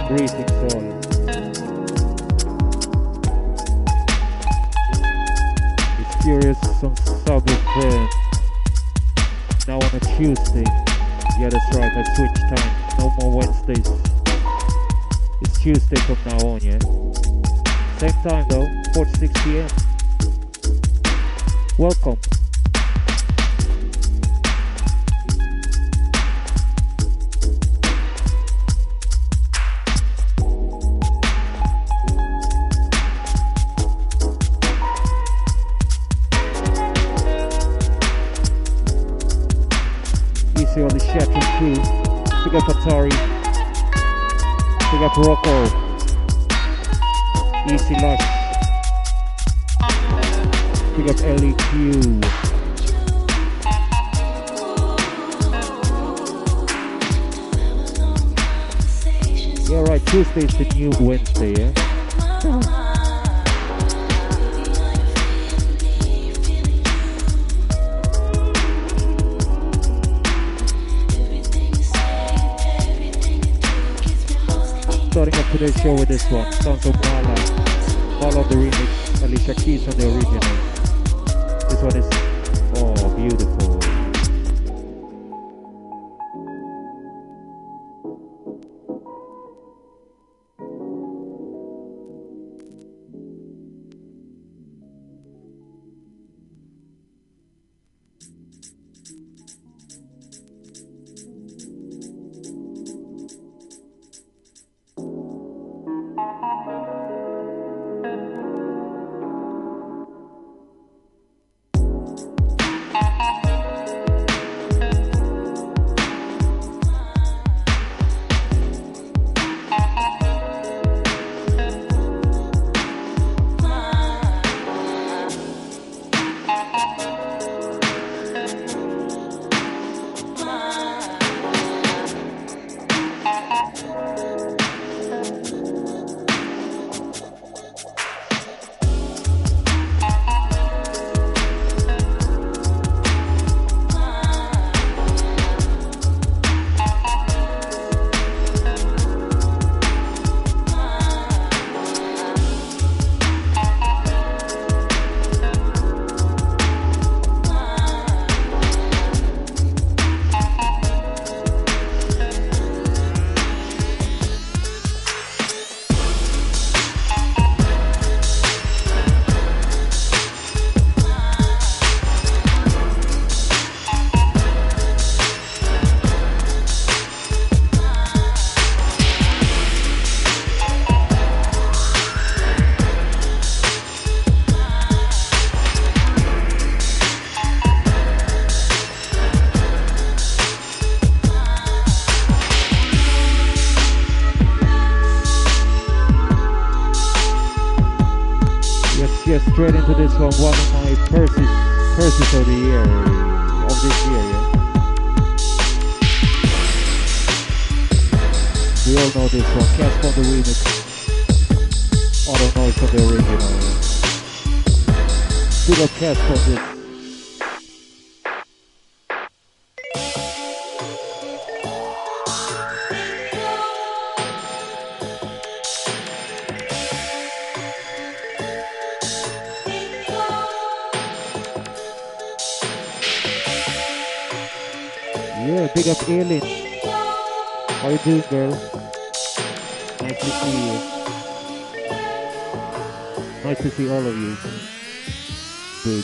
Greetings all. It's Curious some Sabbath friend. Now on a Tuesday. Yeah, that's right, I switched time. No more Wednesdays. It's Tuesday from now on, yeah? Same time though, 4 to 6 p.m. Welcome. Easy on the chat and crew. Big up Atari. Big up Rocco. Easy Lush. Big up LEQ. Yeah, right, Tuesday's the new Wednesday, yeah? Starting up today's show with this one, Sons of Mala. Mala on the remix, Alicia Keys on the original. This one is, oh, beautiful. Straight into this one of my purses of the year, of this year, yeah. We all know this one, Cast on the remix. I don't know it's on the original, yeah. Big up Cast on this. Yeah, big up Aileen. How you doing, girl? Nice to see you. Nice to see all of you. Big.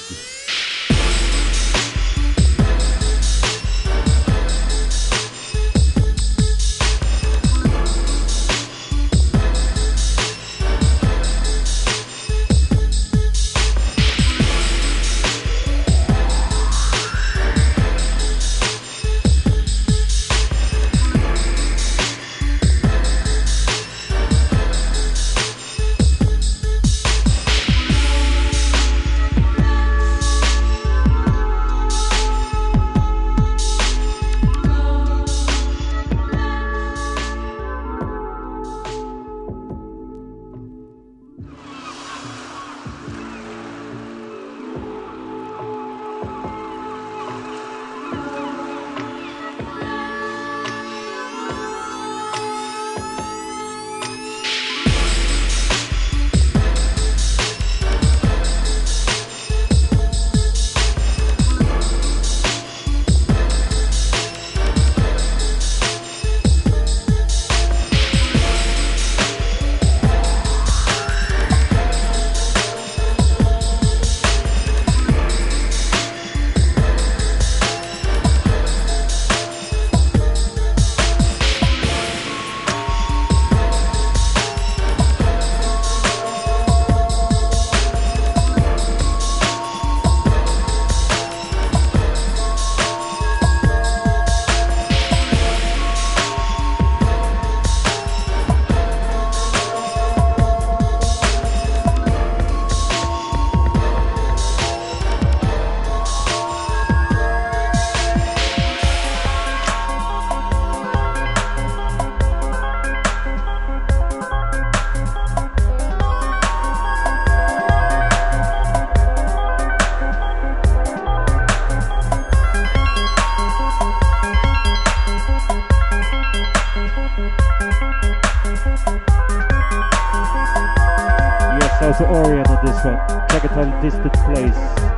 Yes, also Orion on this one. Check it out, distant place.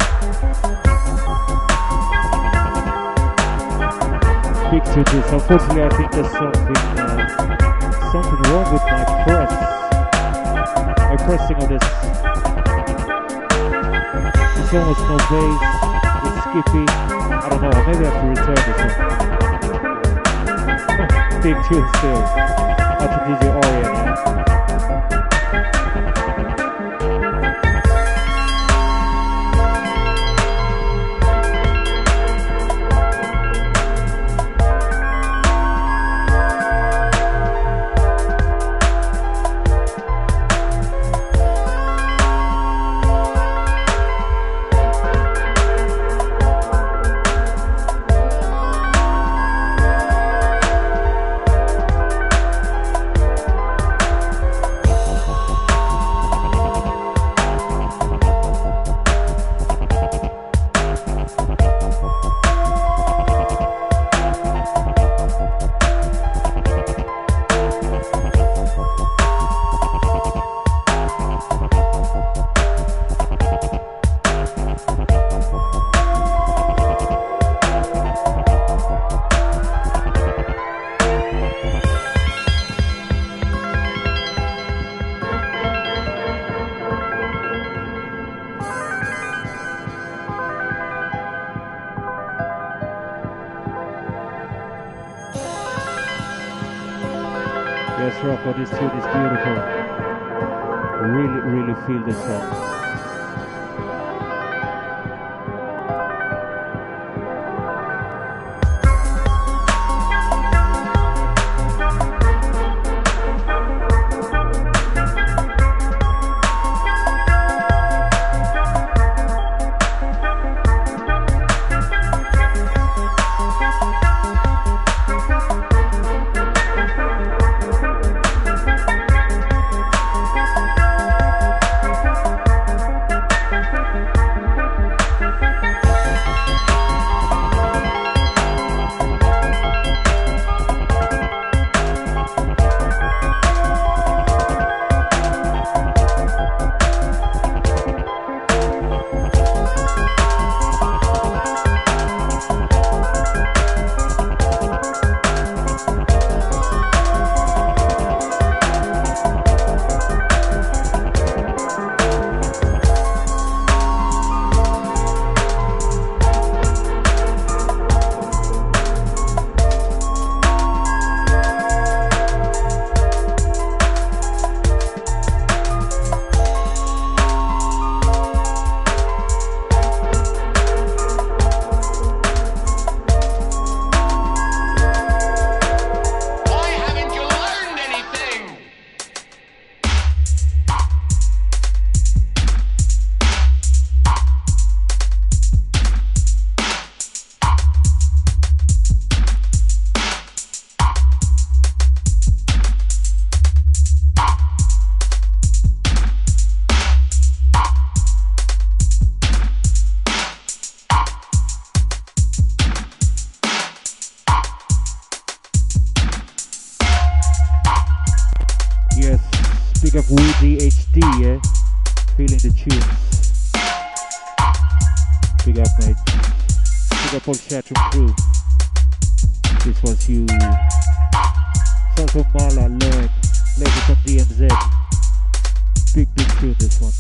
Big to this. Unfortunately, I think there's something wrong with my press. My pressing of this. It's almost no bass. It's skippy. I don't know. Maybe I have to return this one. Big tune still. Out to DJ Orion, yeah. Yes, Rocco, this tune is beautiful. Really feel this song. Big up Weezy HD, yeah? Feeling the tunes. Big up, mate. Big up all Chatroom crew. This was you. Sons of Mala, Learn. Ladies from DMZ. Big tune, this one.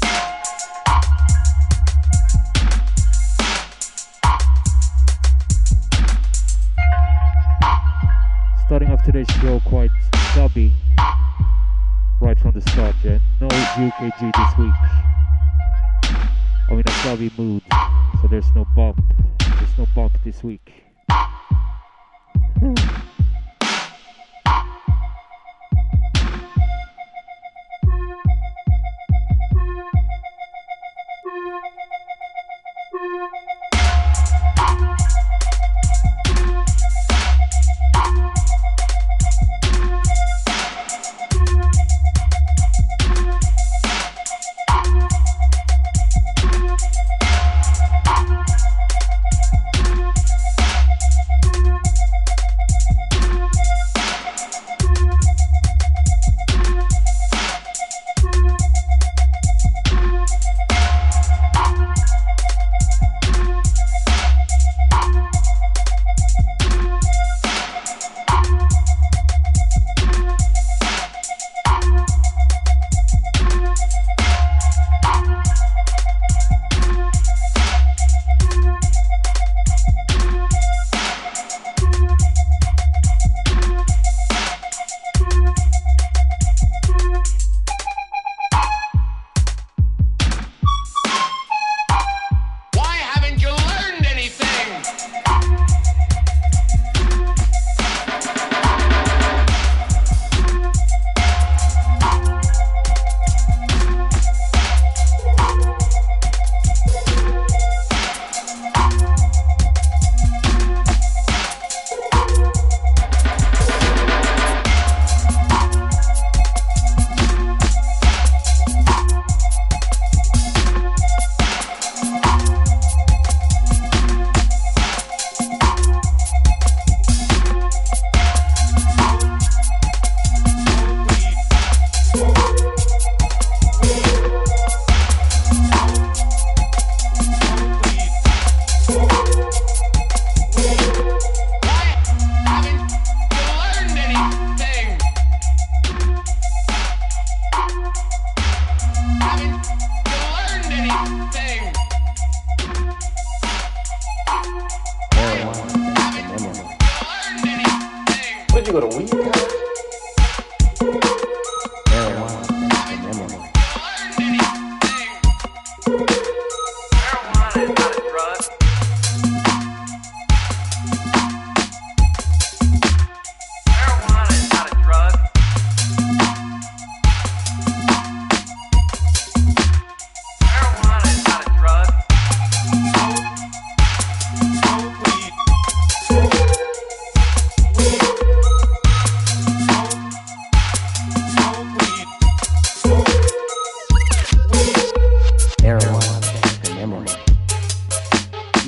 Starting off today's show quite stubby. Right from the start, yeah. No UKG this week. I'm in a stubby mood, so there's no bump. There's no bump this week.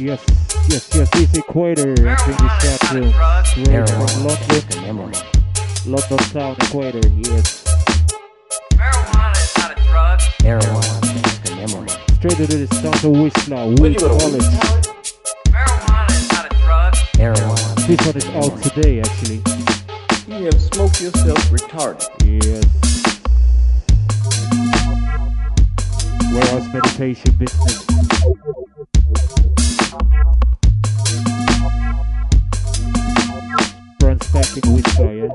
Yes, this Equator. I think the chat room. Right from London. London Town, Equator, yes. Marijuana is not a drug. Marijuana is the memory. Straight into the start of Whistler, Weed College. Marijuana is not a drug. Marijuana. This one is out today, actually. You have smoked yourself retarded. Yes. Warehouse meditation business. Brand stacking Whistler, yeah.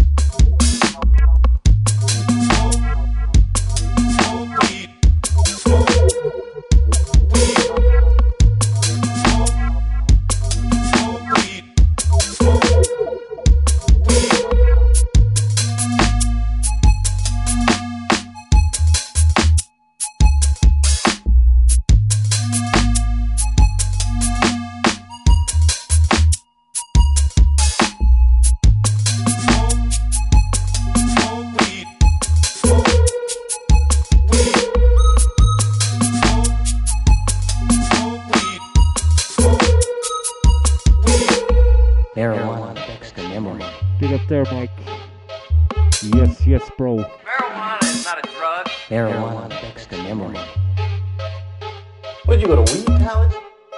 There, Mike. Yes, bro. Marijuana is not a drug. Marijuana affects the memory. What did you go to weed college?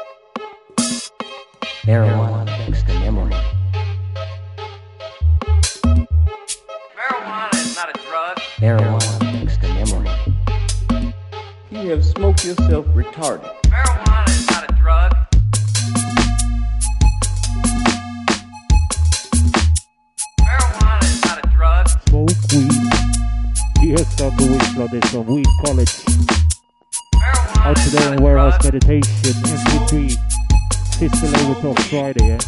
Marijuana affects the memory. Marijuana is not a drug. Marijuana affects the memory. You have smoked yourself retarded. Marijuana is not a drug. Smoke weed. Yes, out the Whistler, there's some Weed College. Out today in Warehouse Meditation, MP3. Sister Labor Talk Friday, yeah.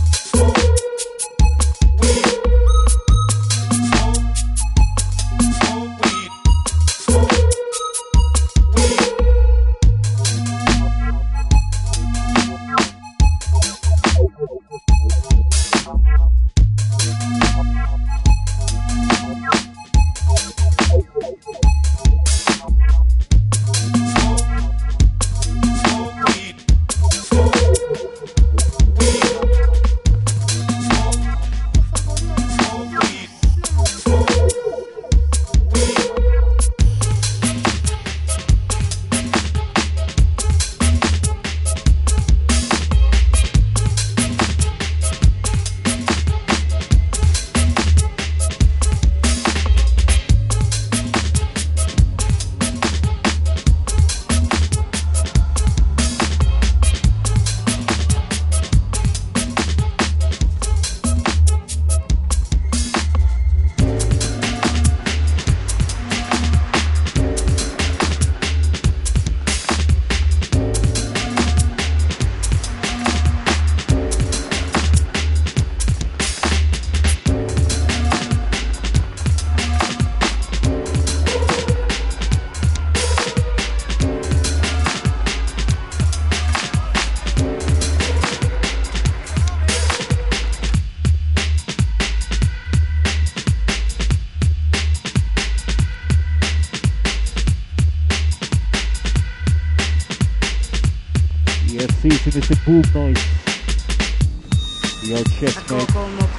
Mr. Boom Noise. Your chest, mate.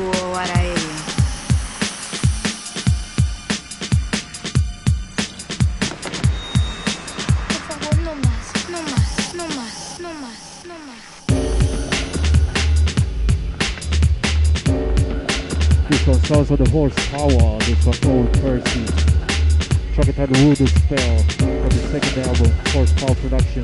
This one sounds of the horsepower. This one Old Percy. Track it had Voodoo Spell from the second album, Horsepower Productions.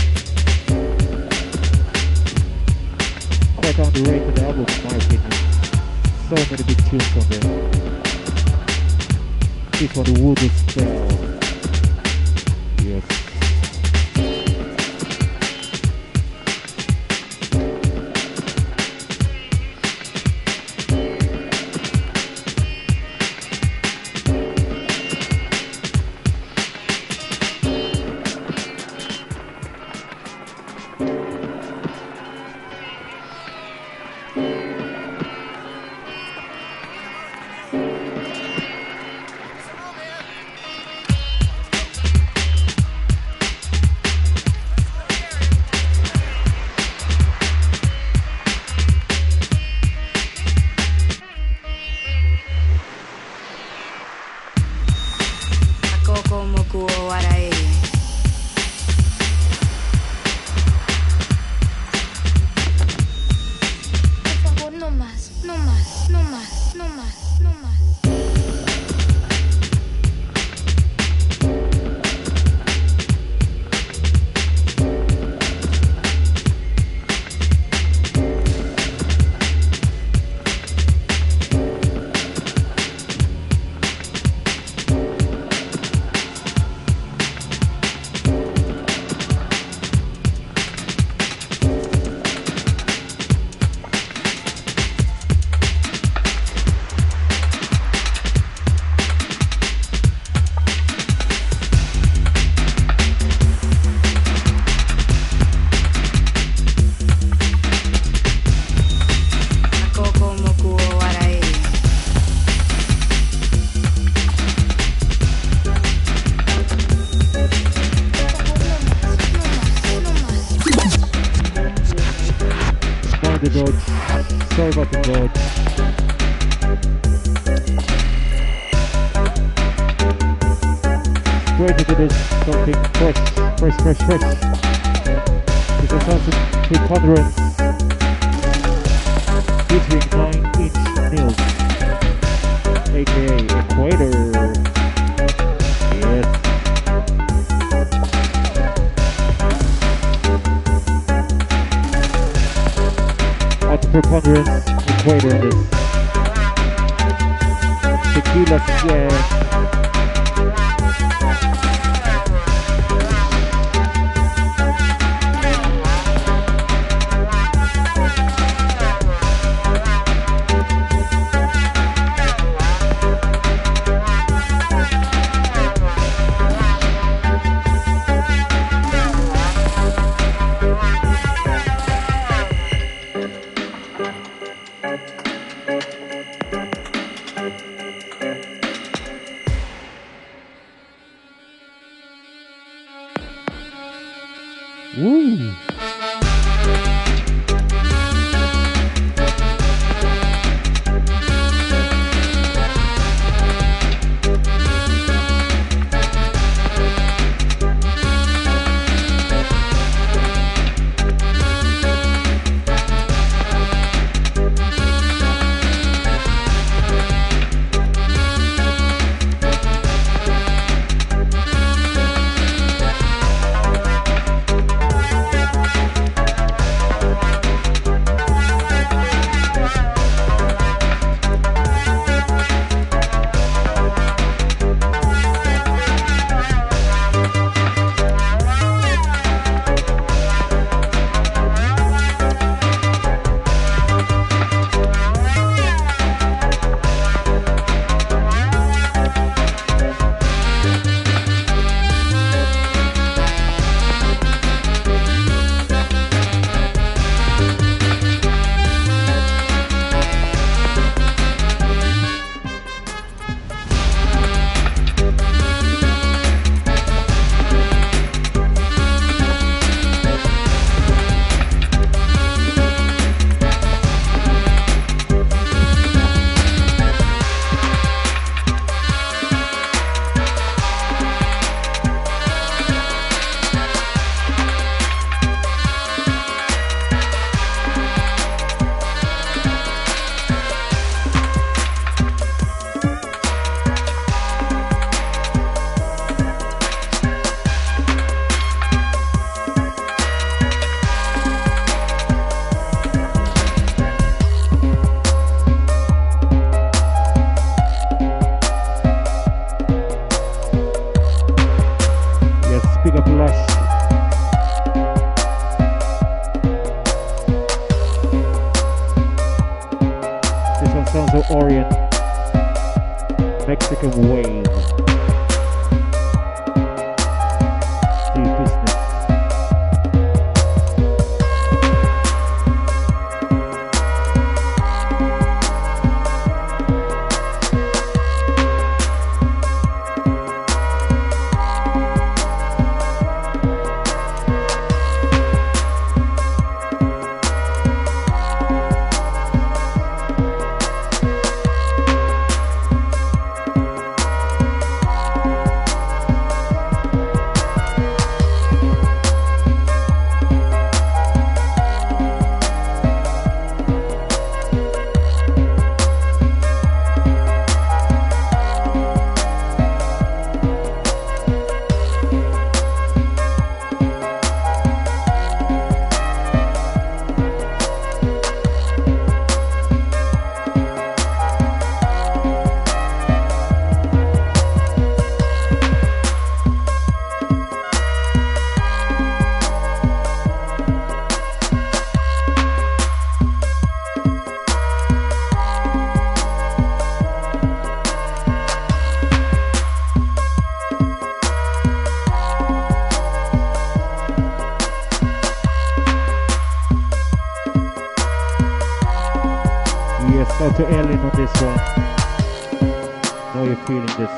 Quite underrated album in my opinion. So many big tunes on there. This one, the Voodoo Spell. Yes. the dodge. Sorry about the dodge. Straight into this something fresh. This is something preponderance featuring 9-inch nails, aka Equator. Yes. Preponderance Equator in this. Tequila, yeah. Woo! Orient Mexican wave. Deep business. Shout to Ellen on this one. Know you're feeling this.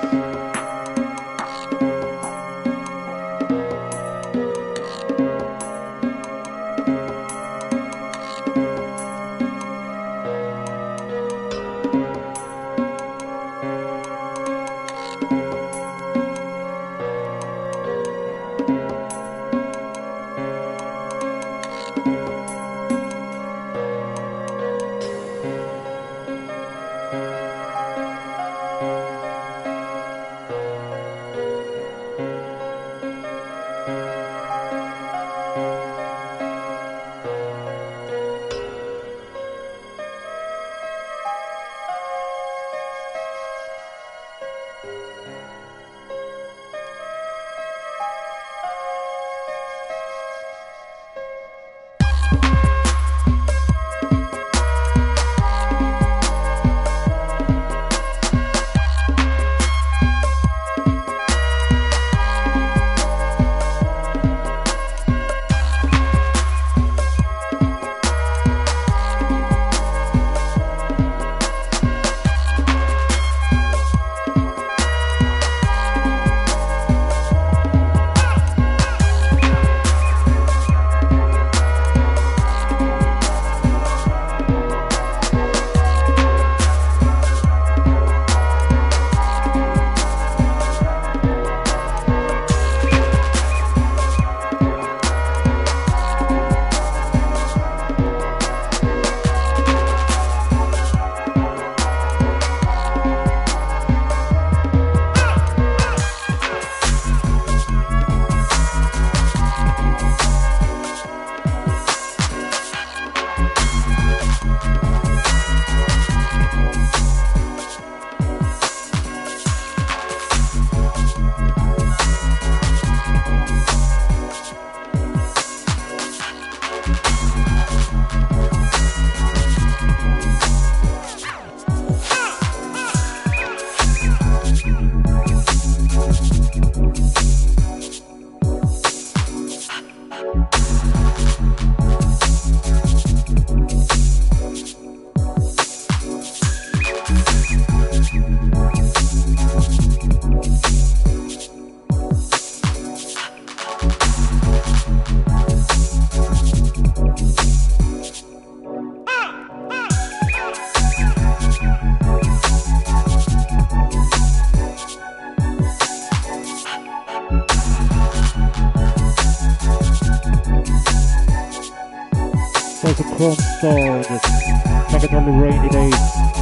Chrome Star, just back on the rainy days.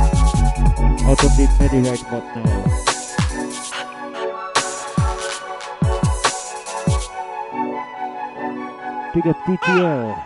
Out on the medi right about now. Big up DTL.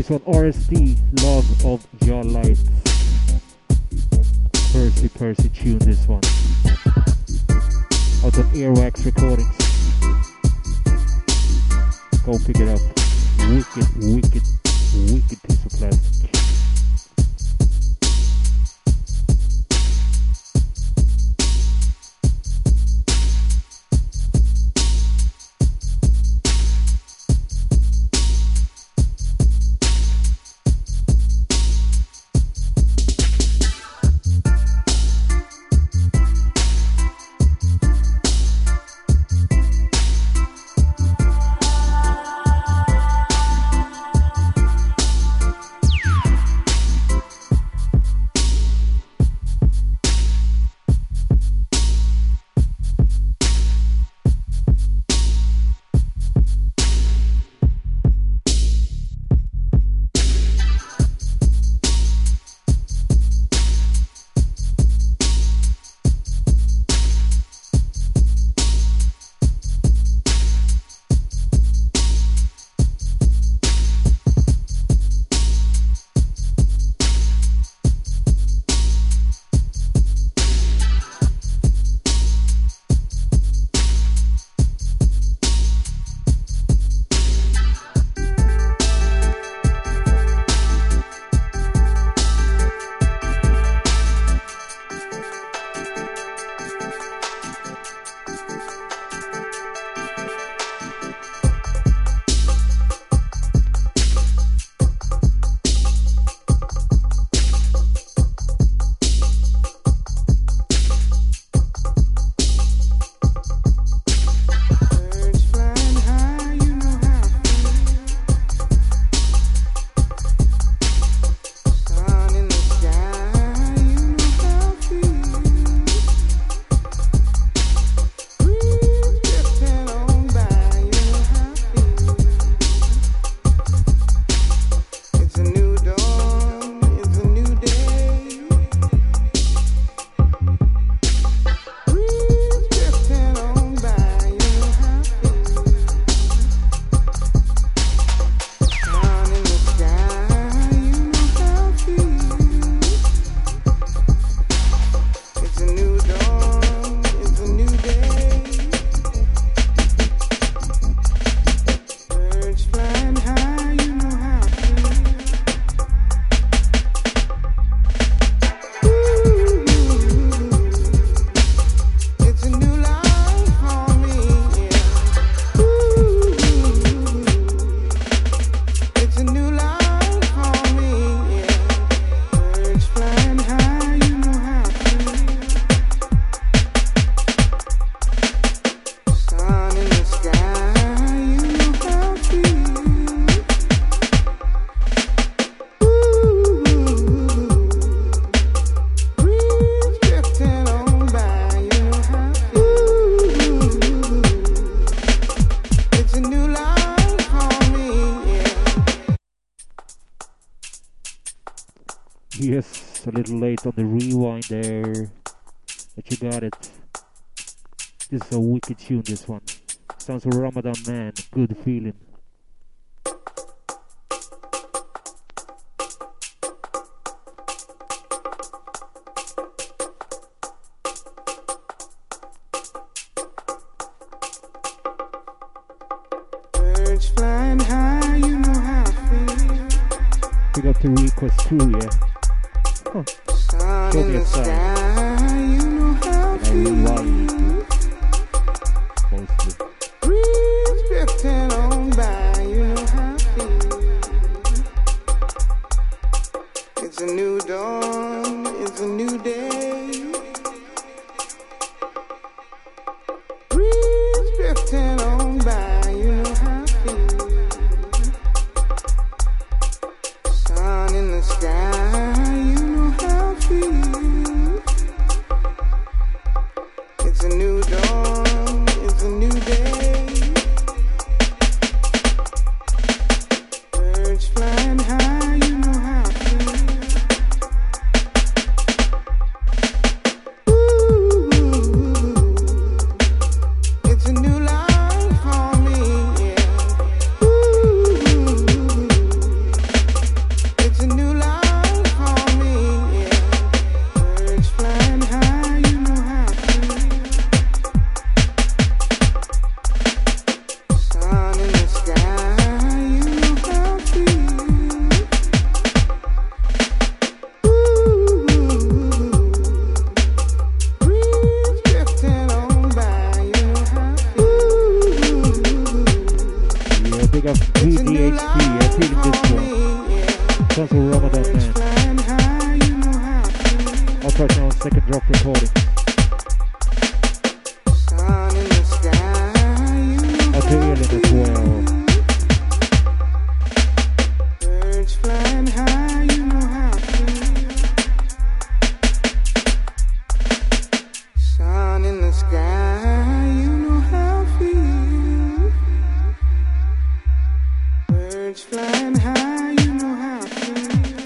This one, RSD, Love of Your Light. Percy tune this one. Out of Earwax Recordings. Go pick it up. Wicked piece of plastic. Yes, a little late on the rewind there, but you got it. This is a wicked tune, this one. Sounds like Ramadan Man, good feeling. Birds flying high, you know how I feel. Pick up the request too, yeah. Huh. Sun Show in me the a sign. sky, you know how I And I rewind feel. it mostly. Breeze drifting on by, you know how I feel. It's a new dawn, it's a new day. Breeze drifting on by, you know how I feel. Sun in the sky, you know how I feel. It's a new dawn, it's a new day. Birds flying high, you know how I feel. Ooh, it's a new life for me, yeah. Ooh, Ramadan, man. I'll touch on second drop recording. I'll tell you as well. Birds flying high, you know how I feel. Sun in the sky, you know how I feel. Birds flying high, you know how I feel.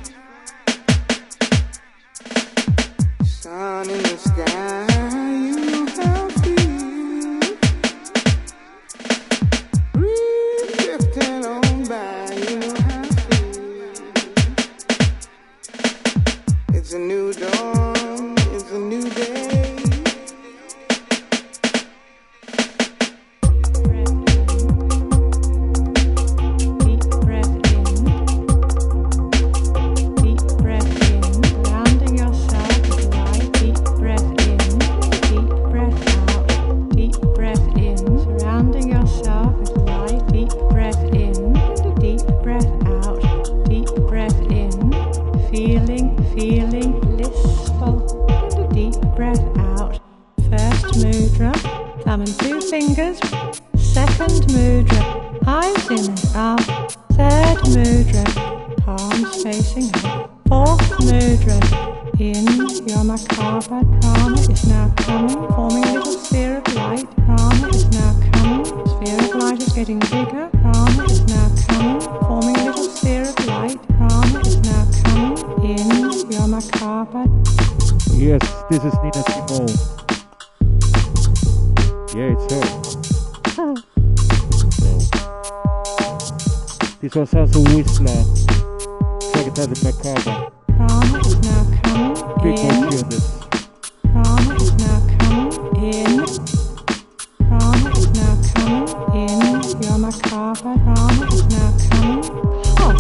Sun in the sky, you know how I feel. Breeze drifting on by, you know how I feel. It's a new dawn, it's a new day. This is Nina Simone. Yeah, it's her. So, this was also Whistler. Check it out in Macabre. Rama is now coming Big in. one tune this. Rama is now coming in. Rama is now coming in. Your Macabre. Rama is now coming hot.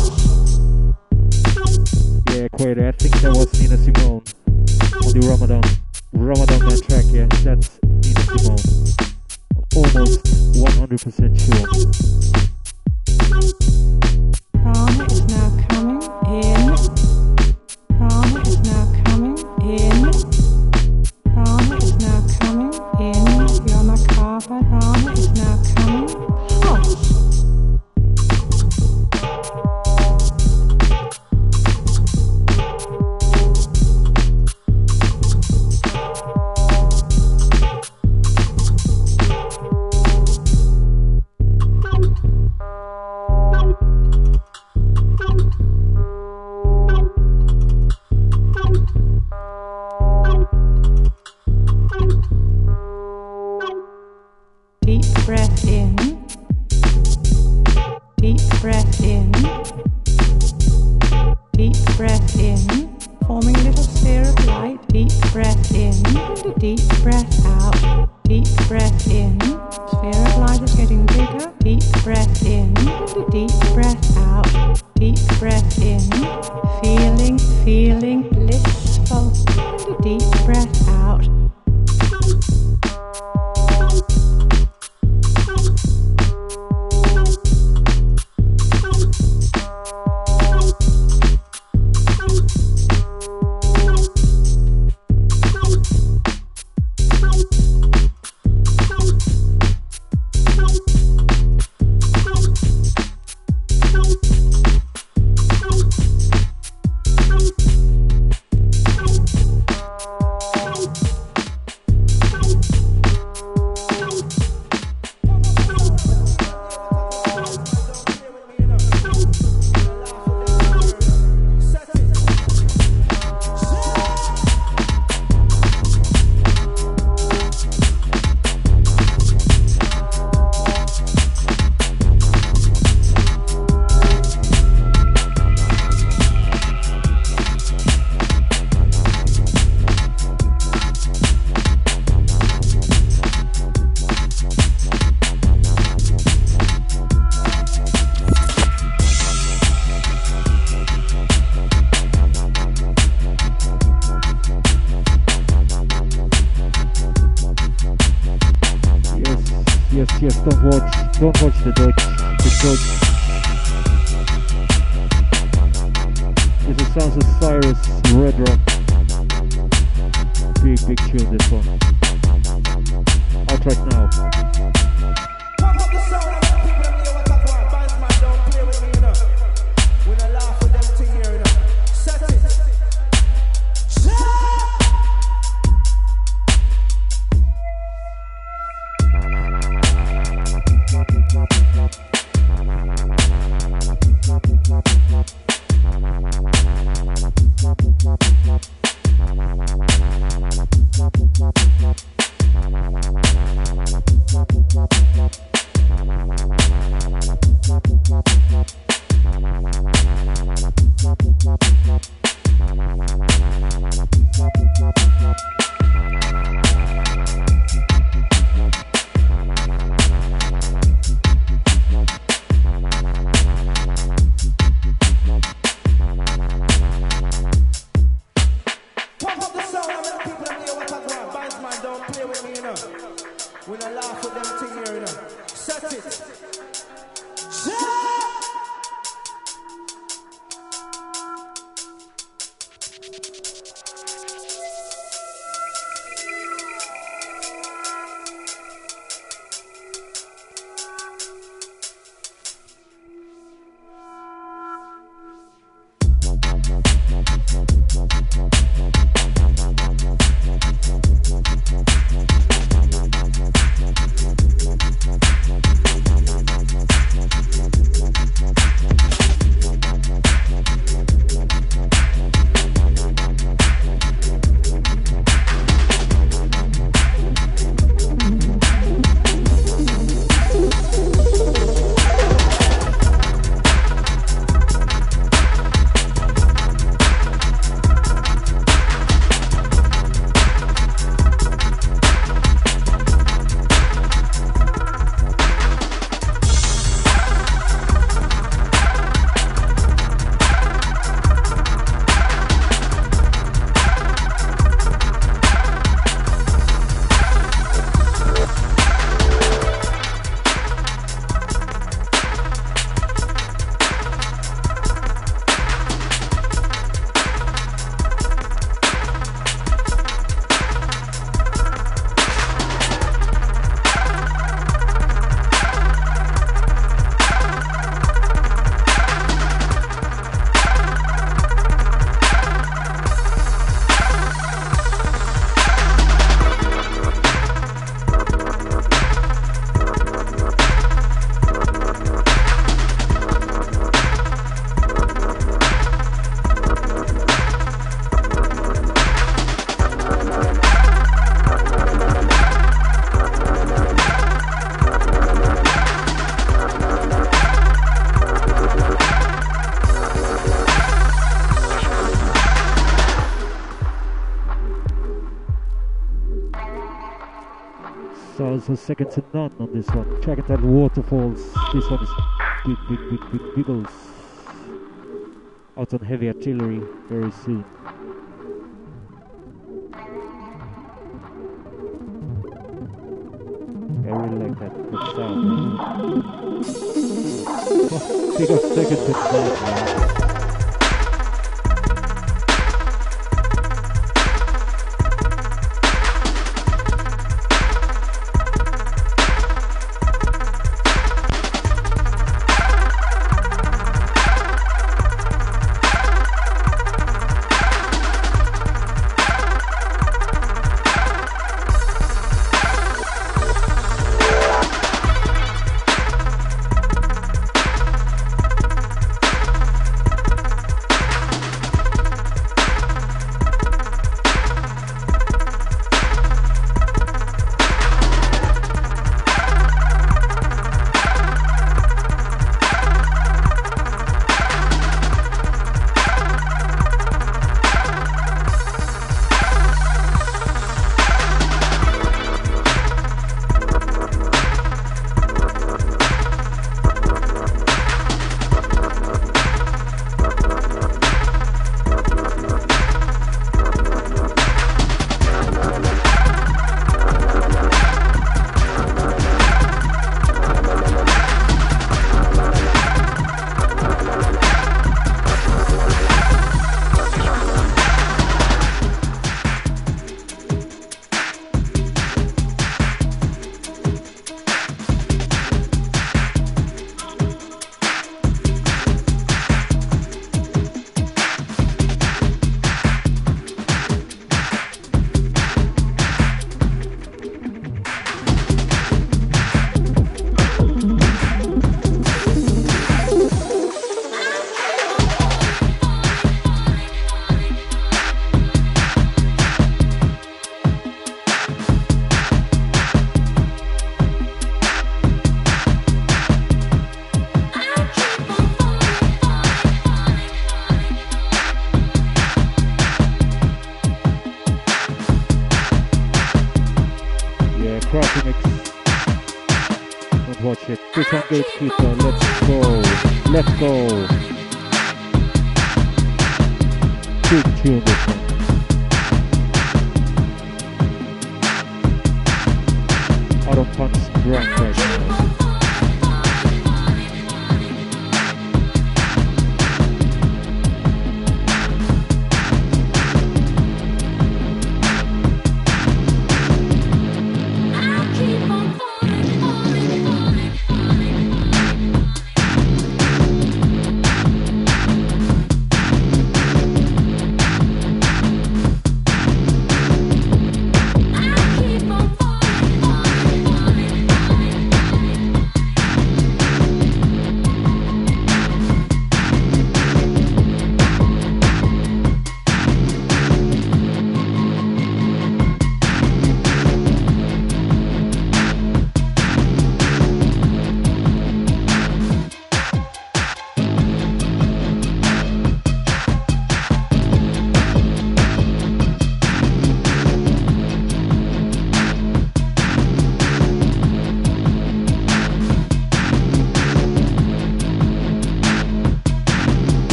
Yeah, quite. I think that was Nina Simone. On the Ramadan Man track, yeah, that's Nina Simone. Almost 100% sure. Rama is now coming in. Rama is now coming in. Rama is now coming in. Your Macabre. Rama is now coming hot. Deep breath in. Deep breath in. Deep breath in. Forming a little sphere of light. Deep breath in. And a deep breath out. Deep breath in. Sphere of light is getting bigger. Deep breath in. And a deep breath out. Deep breath in. Feeling blissful. And a deep breath out. Yes, don't watch the Dutch. This is Sounds of Cyrus, Red Rock. Big tune, this one. Out right now. Pump up the sound of the people that know what I want. Bands man, don't play with me, you know. When I laugh with them thing here, you know. Set it. So second to none on this one. Check it out, Waterfalls. This one is big biggles. Out on Heavy Artillery very soon. I really like that sound. Big up second to none, man. shit. This one Gatekeeper, let's go. Let's go. Big tune this one. I don't punch drunk right now.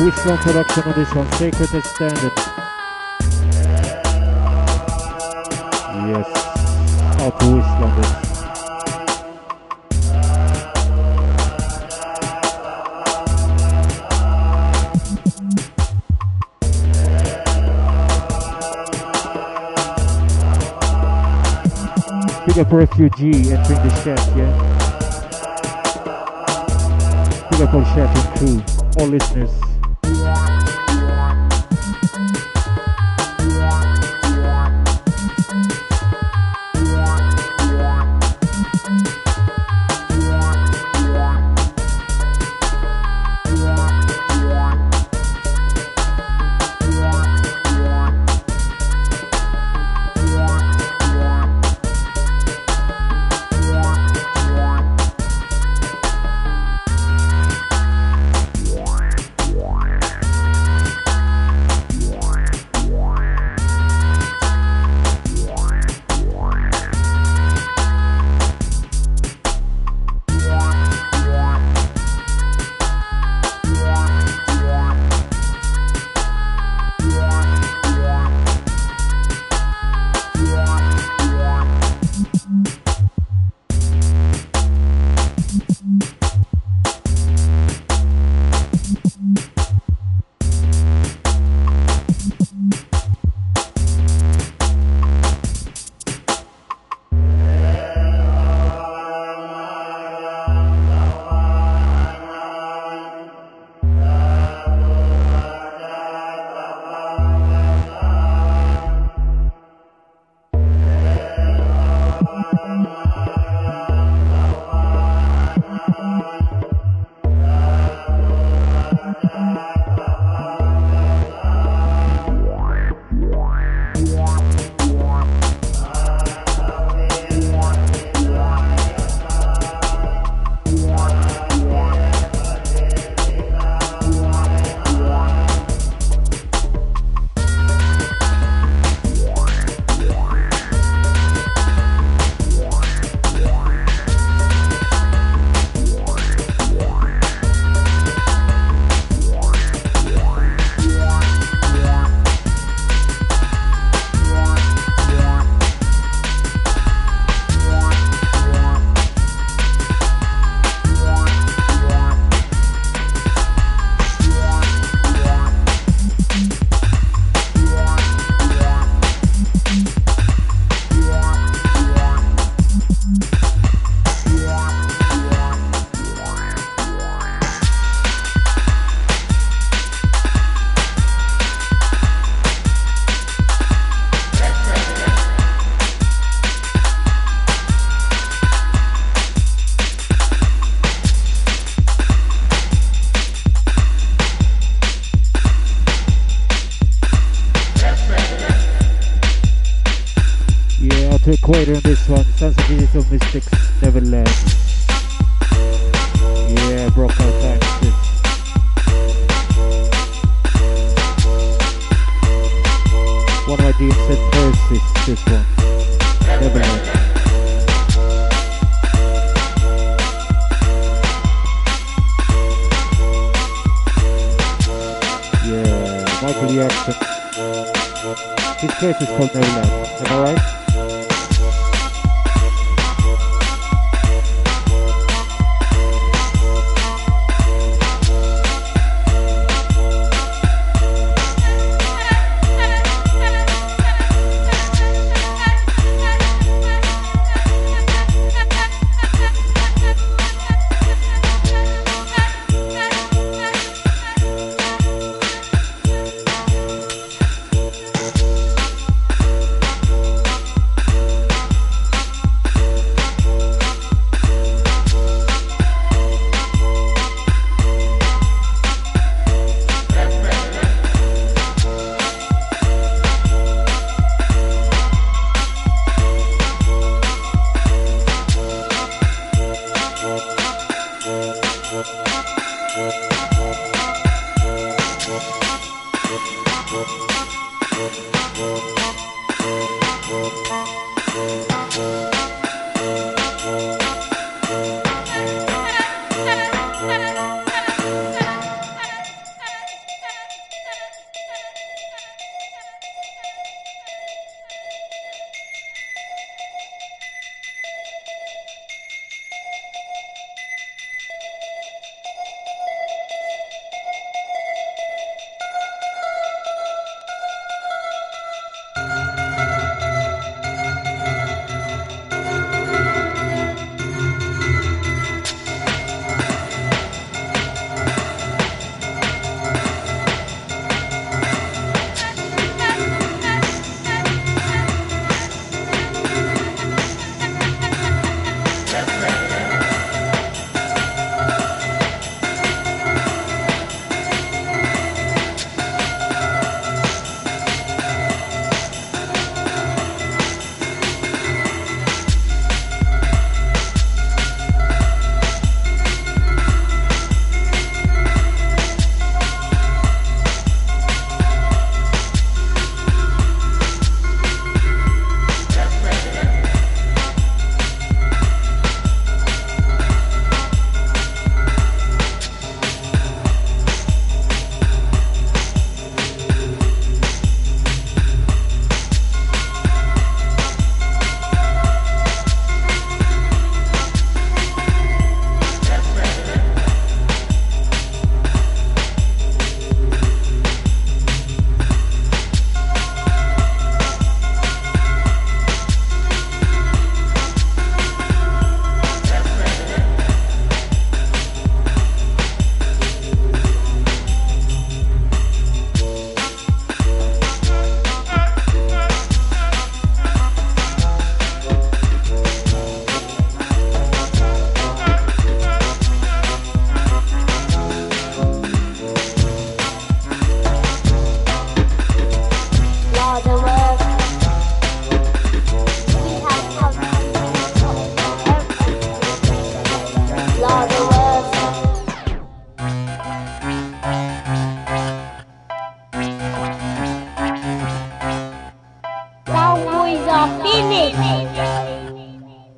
Wishbone production on this one, Sacred and Standard. Yes, out to Wishbone this. Big up Refugee entering the chat, yeah? Big up all chat and crew, all listeners. Equator on this one, Sons of Digital Mystics, Neverland. Yeah, broke out times this. One of my DMZ Persis, this one. Neverland. Yeah, Michael Jackson. His place is called Neverland, am I right?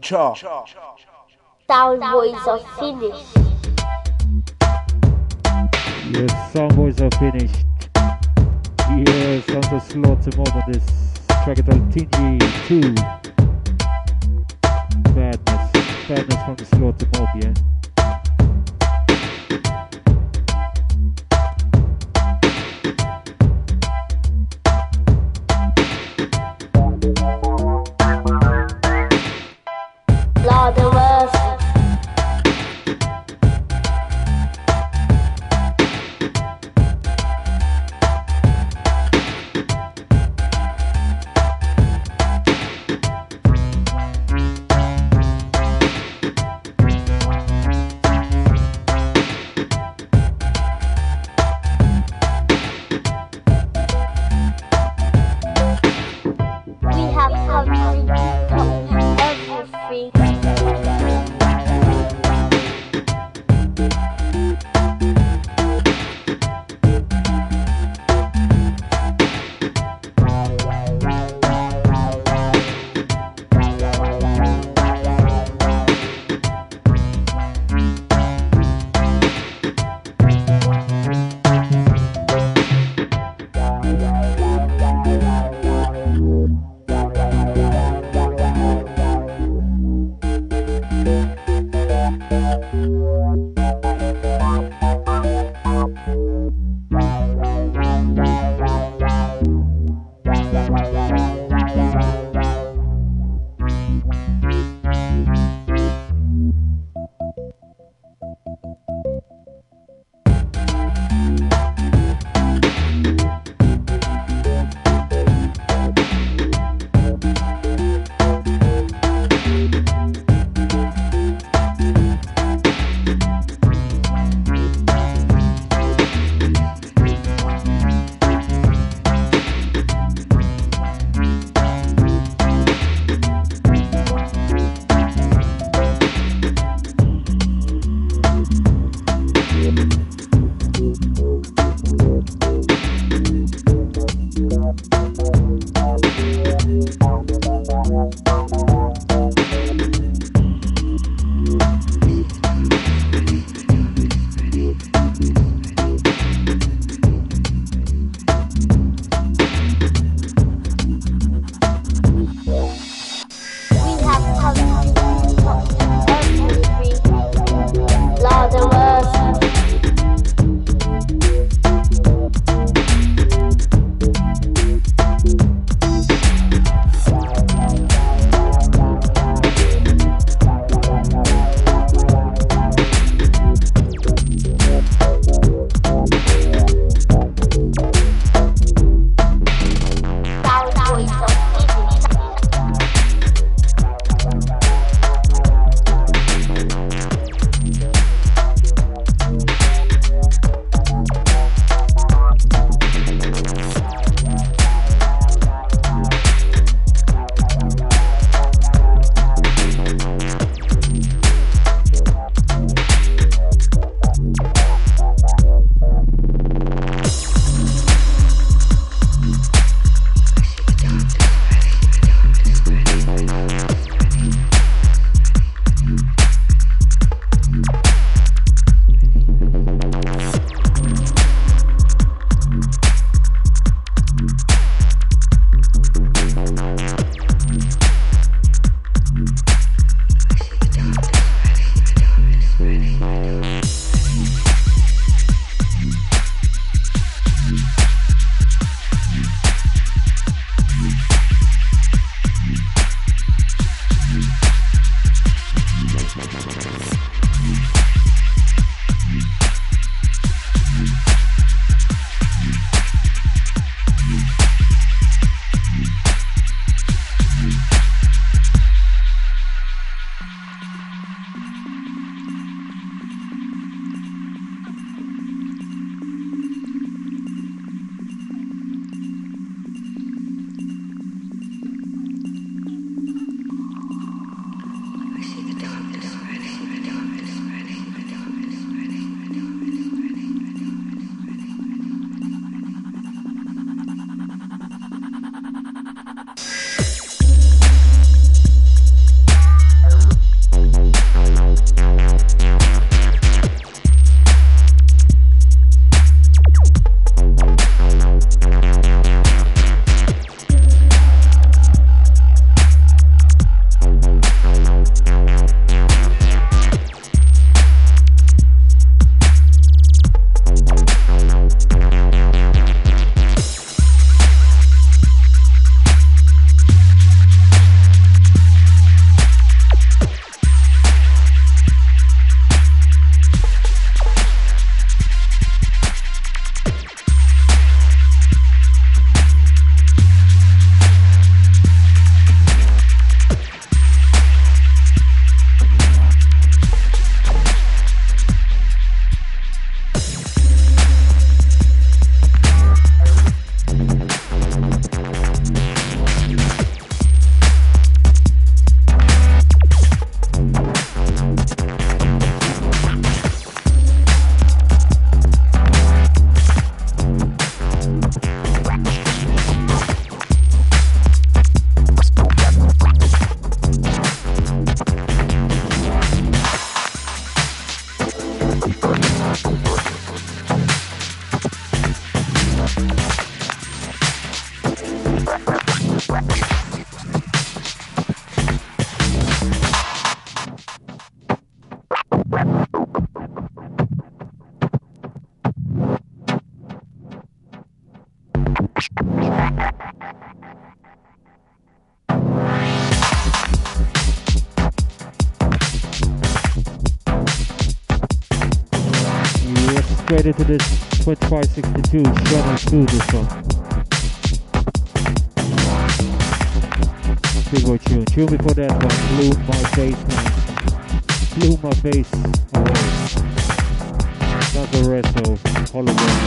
Sound boys are finished. Yes, sound boys are finished. Yeah, sounds of Slaughter Mob on this track entitled Tingy 2. Badness from the Slaughter Mob, yeah. Lord of mercy. We have come to everything. Straight into this 2562 Channel 2 this one. Big boy tune. Tune before that one, Blew My Face, man. Blew My Face away. That's the rest of Hologram.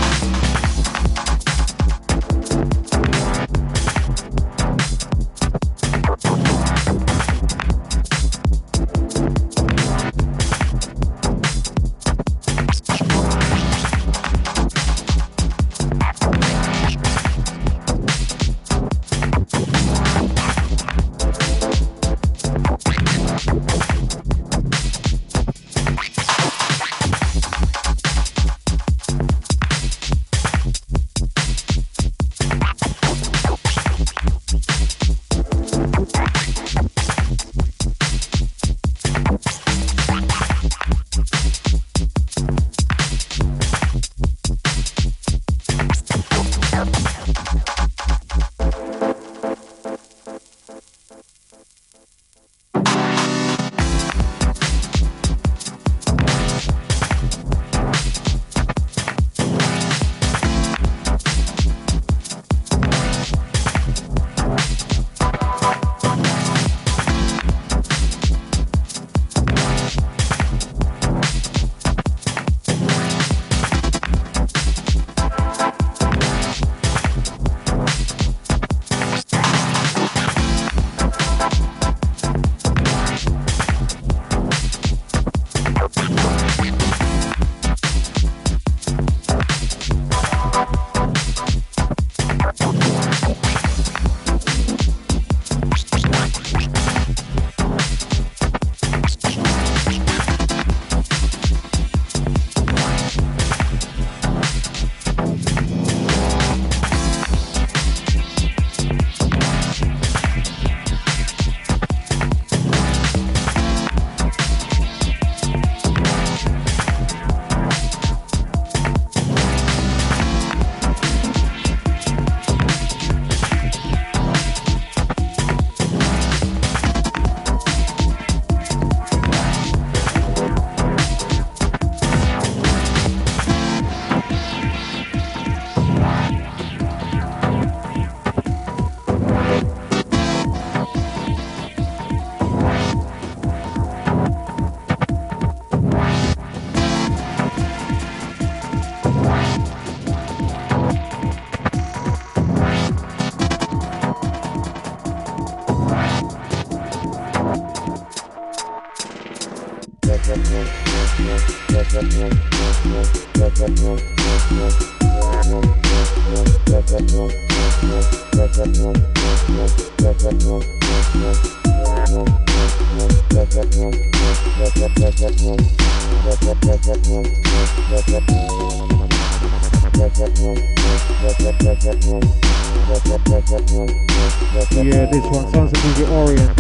Yeah, this one sounds like the Orient.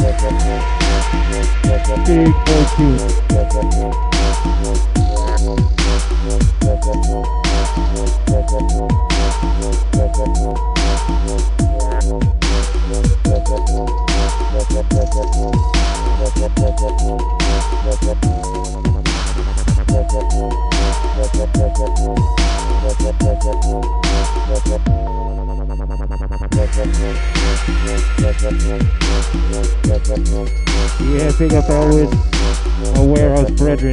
Big old tune. Yeah, big up always a warehouse brethren.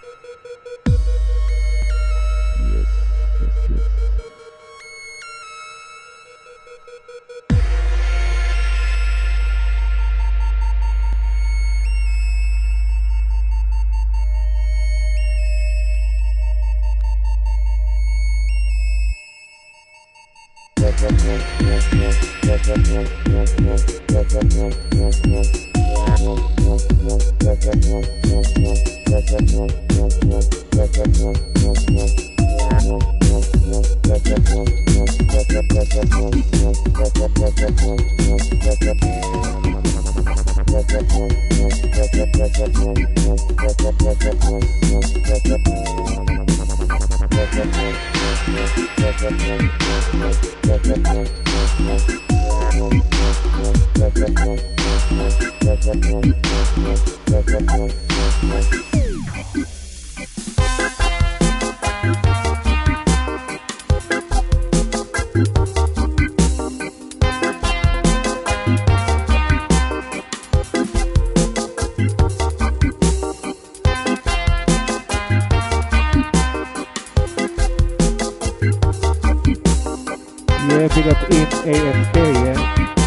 Yes, yes, yes. Yeah, big up in AFK, yeah.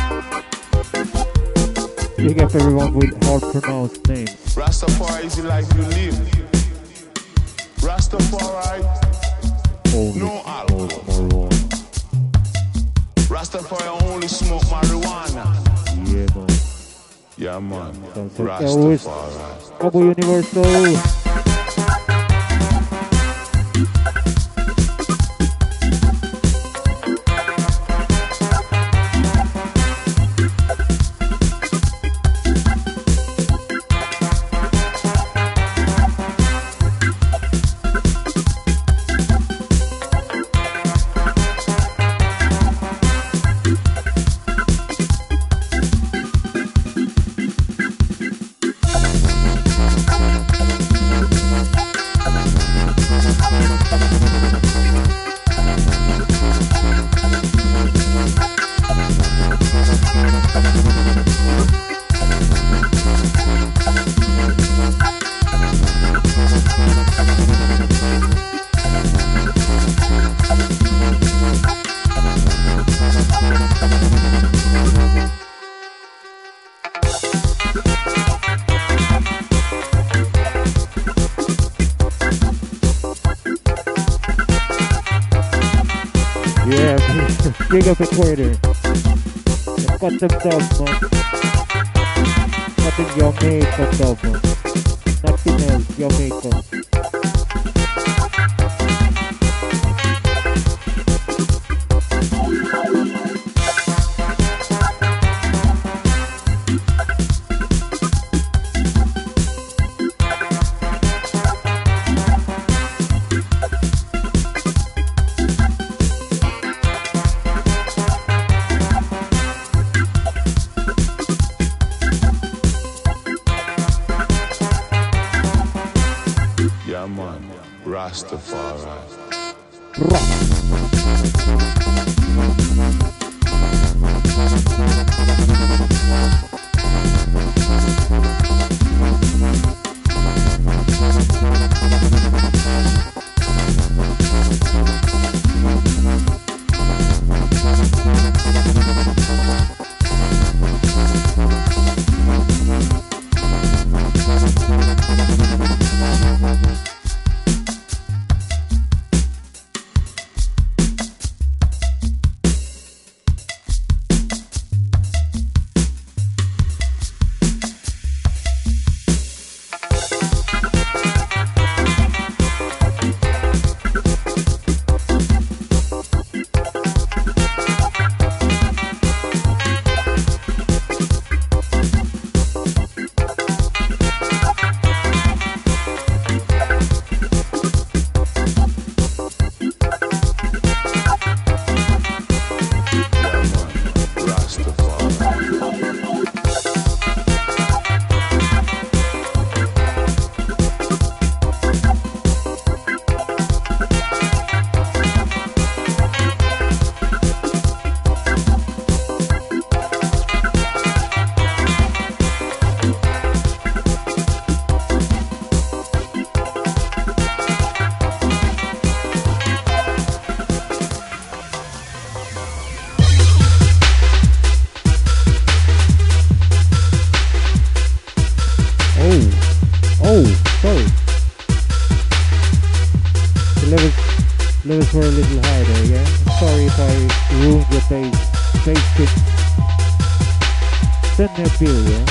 Big up everyone with hard pronounced names. Rastafari is the life you live. Rastafari, Holy no alcohol. Rastafari only smoke marijuana. Yeah, man. Yeah, man. Sounds like Elvis. Rastafari. Cabo Universal. Yeah, big up Equator. Cut them down, man. Cutting your makeup down, man. Nothing else, your makeup. Yeah, man. Rastafari. Levels were a little harder, yeah? I'm sorry if I ruined your bass kick. Send me a bill, yeah?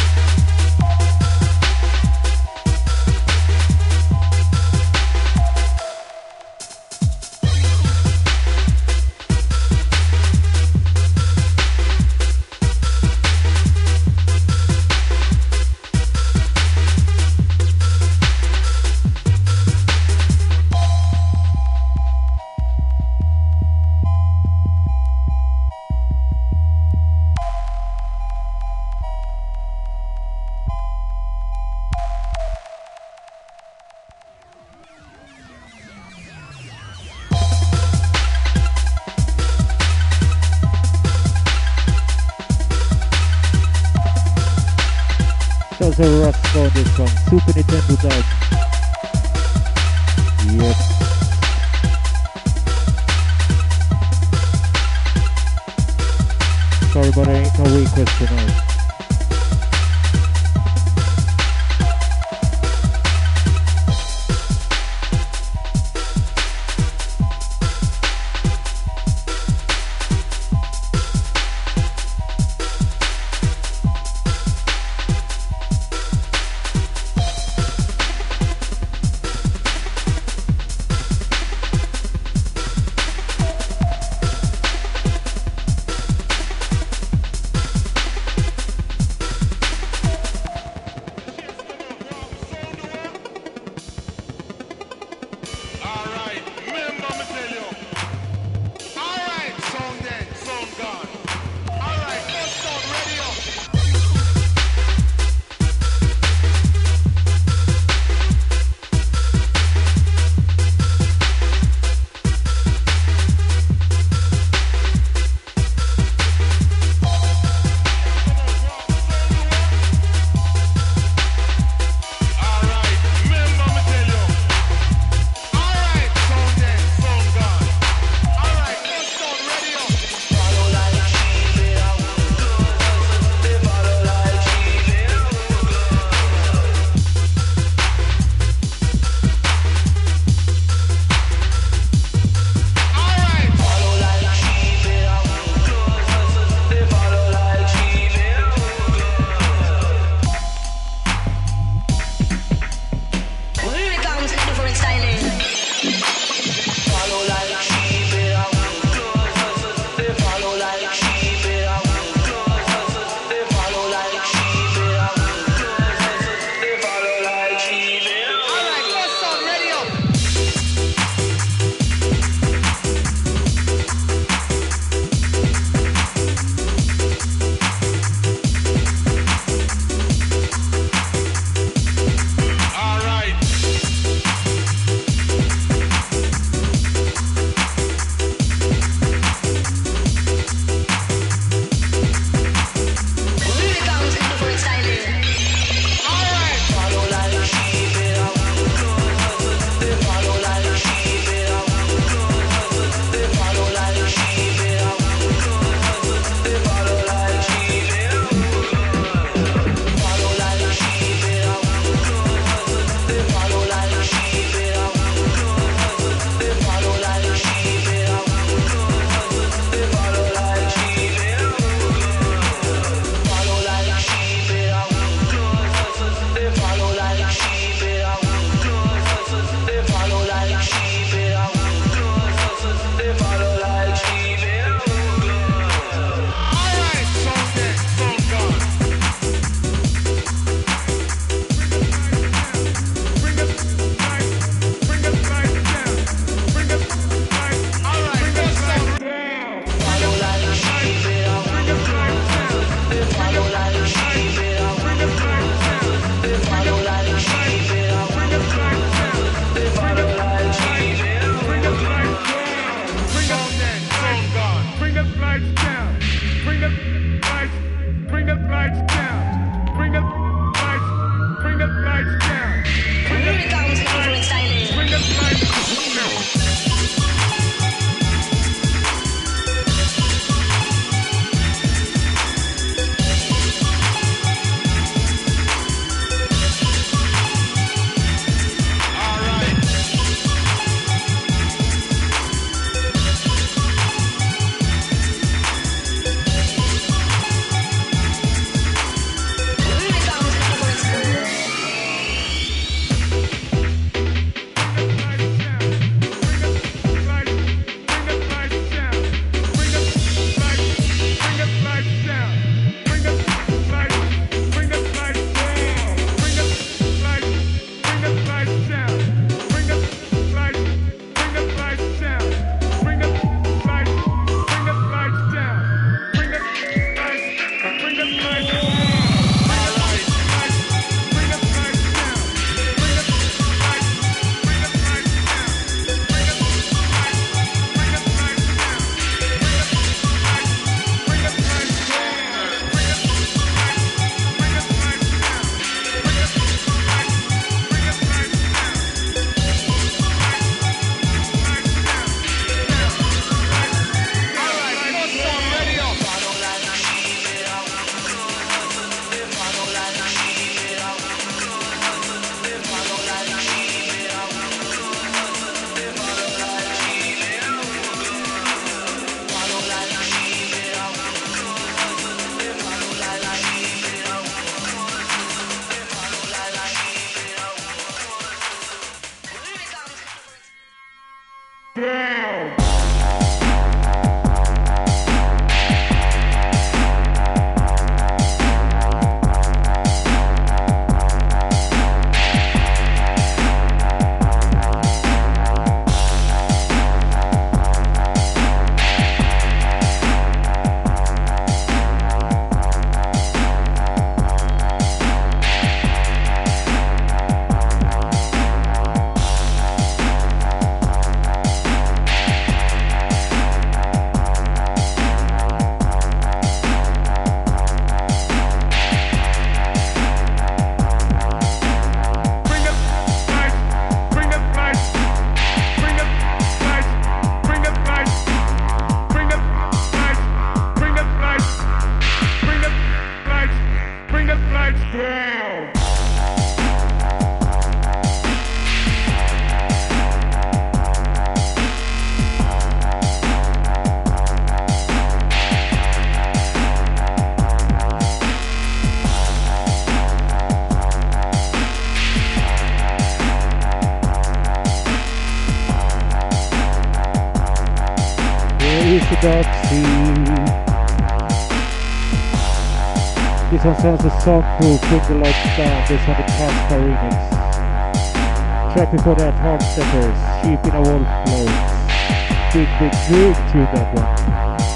There's a Rust on this one, Super Nintendo dub. Yep. Sorry, but I ain't no request tonight. down. This one sounds a song through Bring the Lights Down. This one the Casper remix. Track before that, Hard Steppers, Sheep in a Wolf Floats. Big tune that one.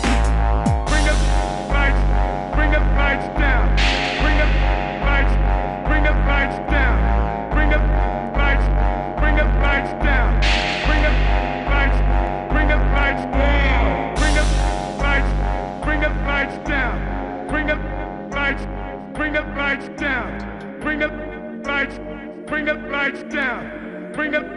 Bring the lights down. Bring the lights down. Bring the lights down. Bring the lights down. Bring the lights down. Bring the lights down. Bring the lights down. Bring the lights down. Bring the lights down. Bring the lights down. Bring the lights down. Bring the lights down. Bring the lights down. Bring the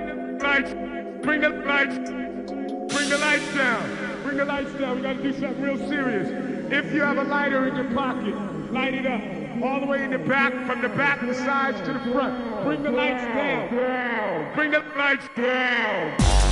lights down. We gotta do something real serious. If you have a lighter in your pocket, light it up. All the way in the back, from the back, the sides to the front. Bring the lights down. Bring the lights down.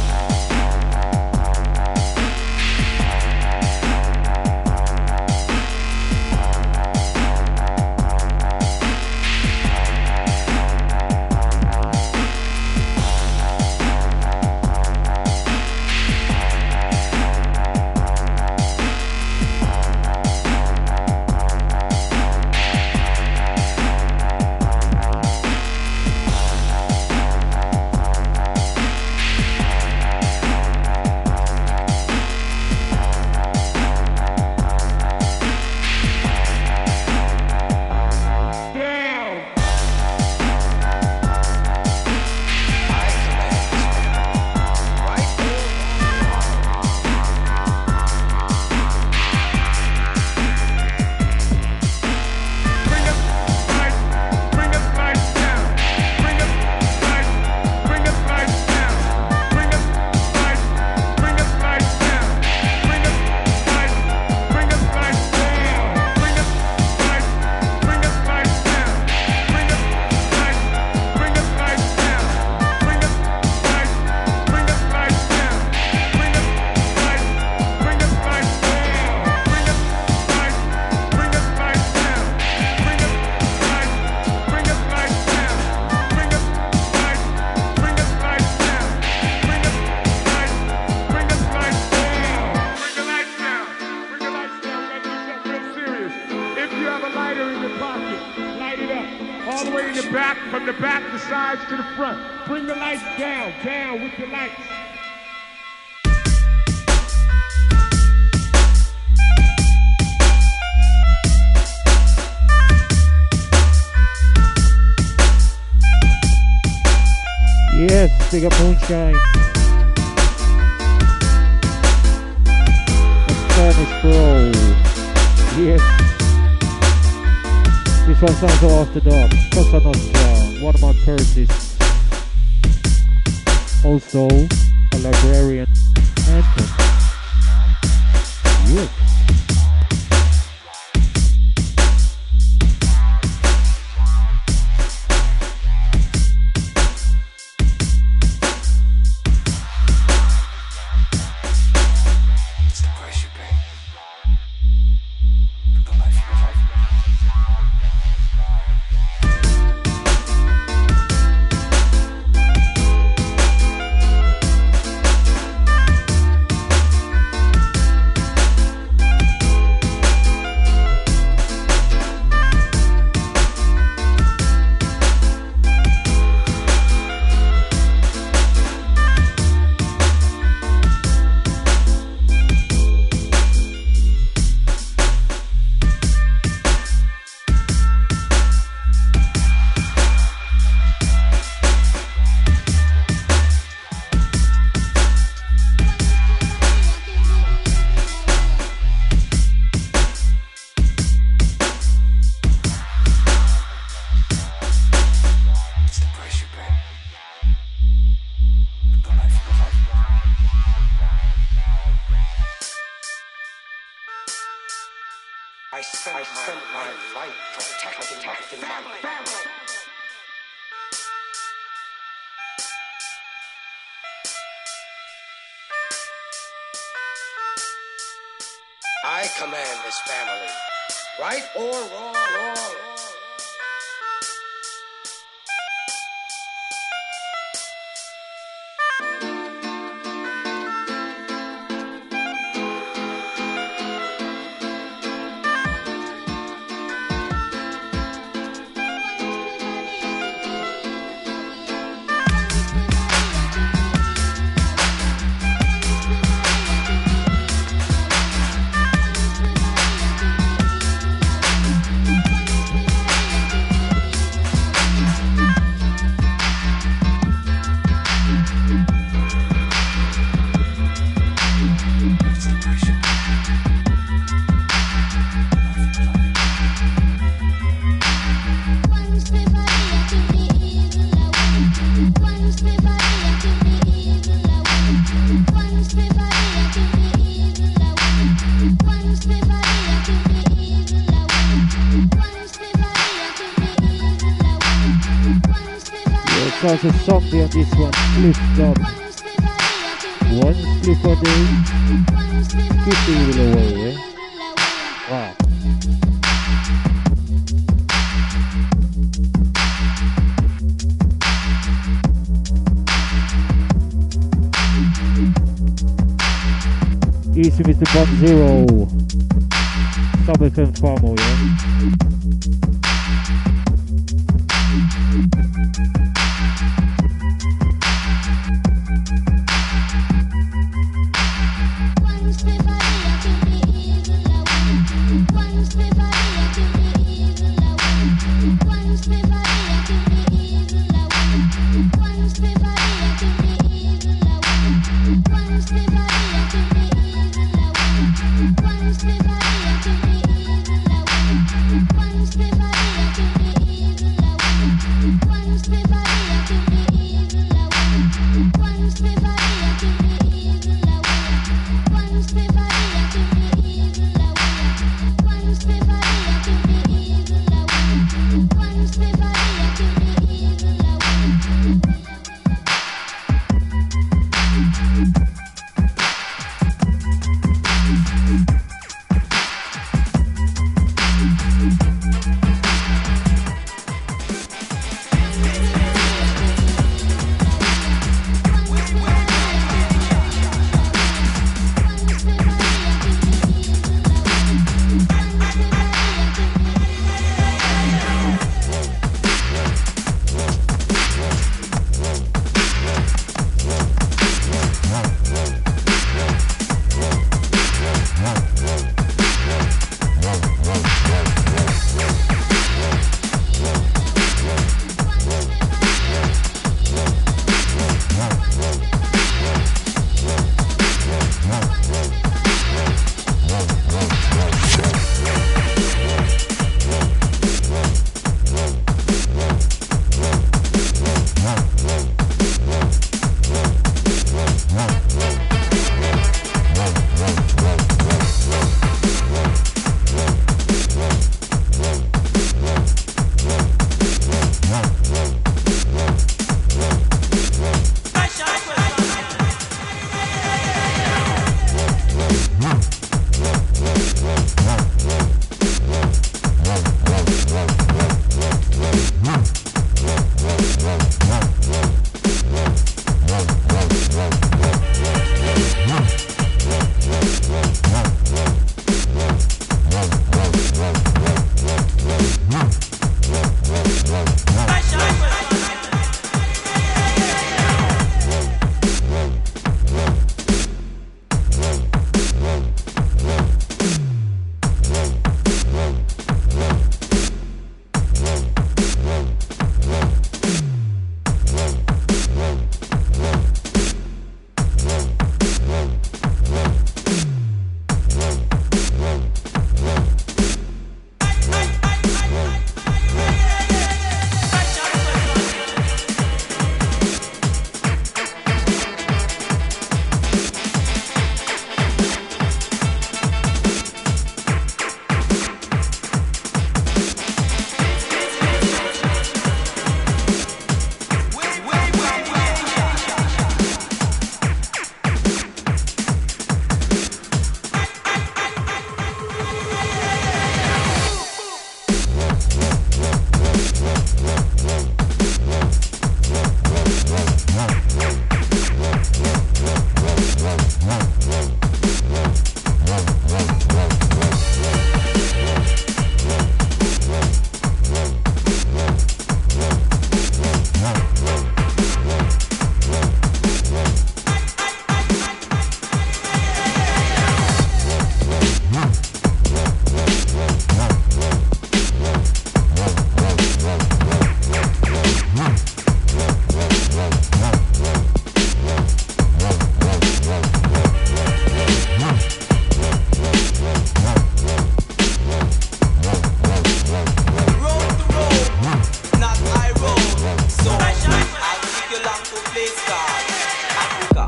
To the front. Bring the lights down with the lights. Yes, big up Moonshine. Spanish Bro. Yes. This one sounds so off the dog. Cosa Nostra, one of my Persis. Also, a librarian anthem. Yes. I spent my life protecting my family. I command this family, right or wrong. There's a song behind this one, Split Dub. One split a day, keep the evil away, eh? Wow. Easy Mr. Bomb Zero. Sub FM Farmo, yeah?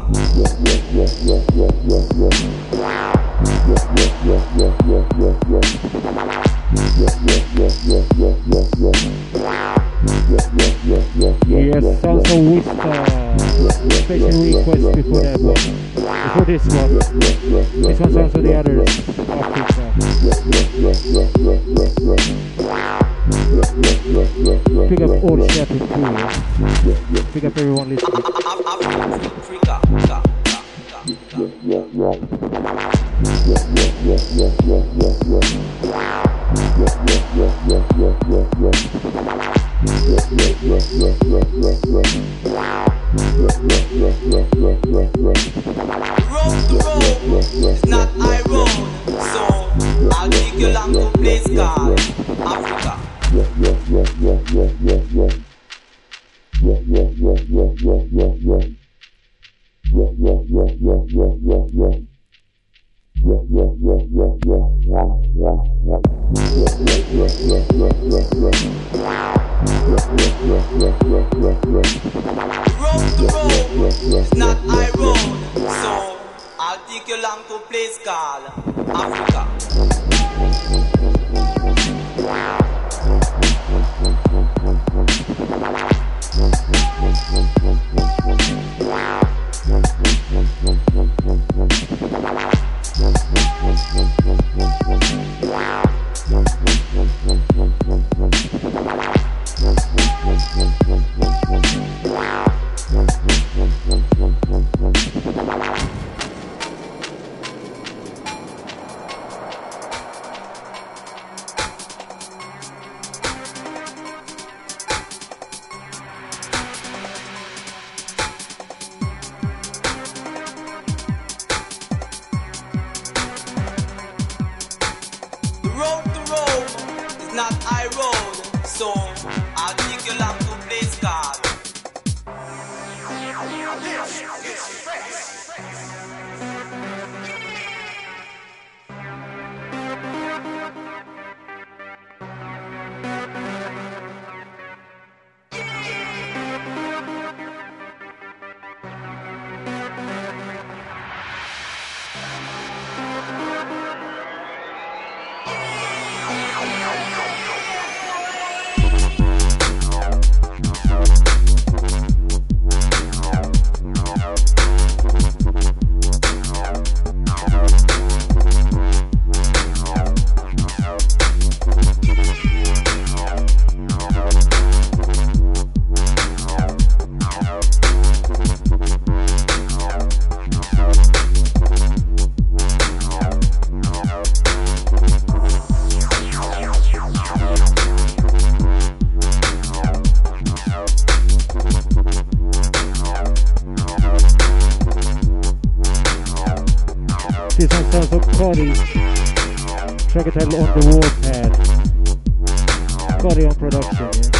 Yes, Salsa Whisper. Special request before that one. Before this one. This one sounds for the others. Africa. Pick up all the chef and crew. Pick up everyone listening. Road to road is not high road, so I'll take you along to a place called Africa. Road to road is not high road, so I'll take you along to a place called Africa. This one sounds of Cody. Track it title On the Warpad. Cody on production, yeah.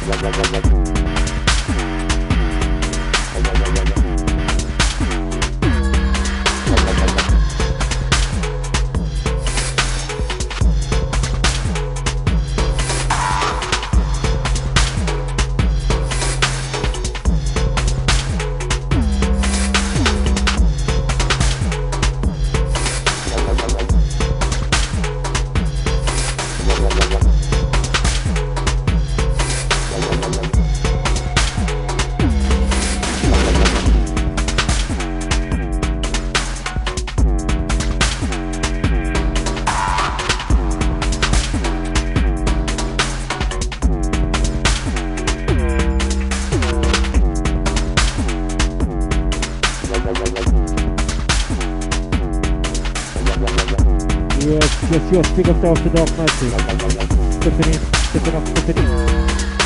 Yes, big up to Dark Magic. Stepping up.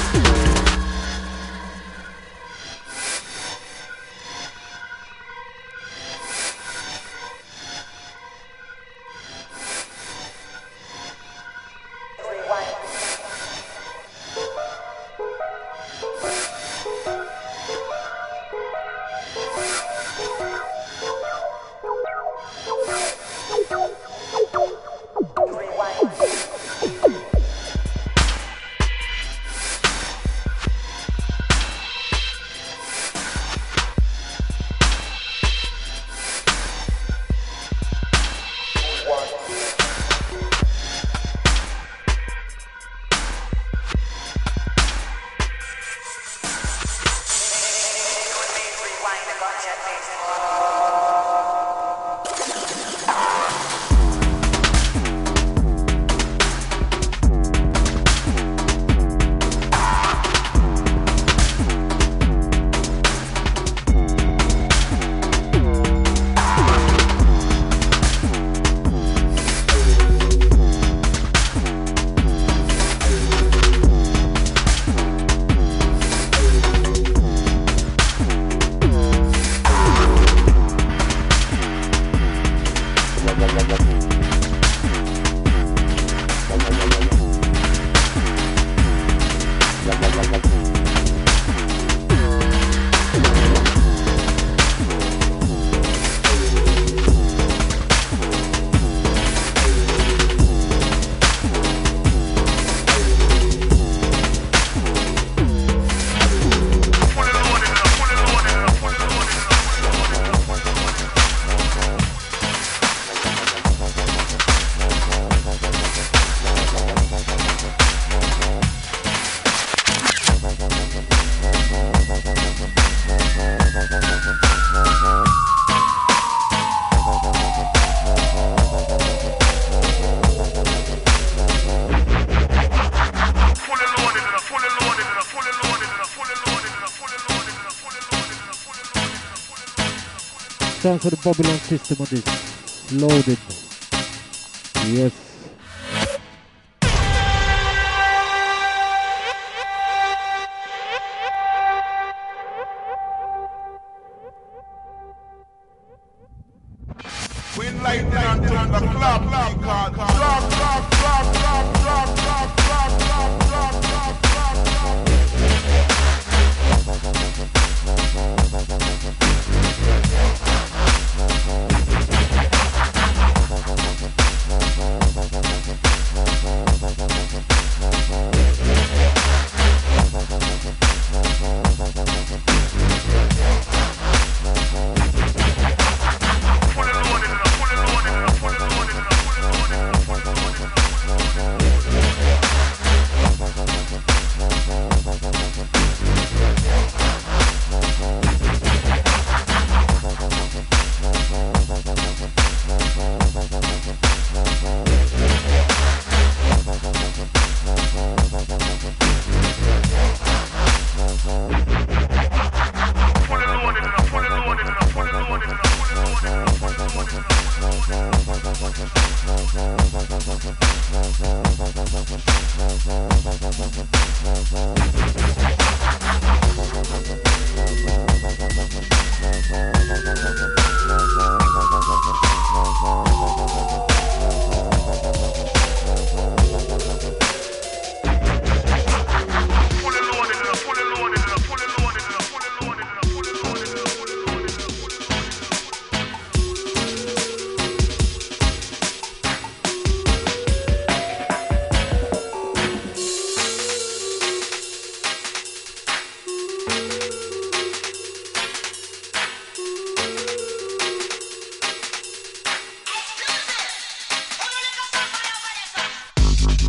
Sounds for the Babylon system on this. Loaded. Yes. When lightning and thunder clap, clap, clap, clap, clap, clap, clap, clap, clap, clap, clap, clap, clap, clap.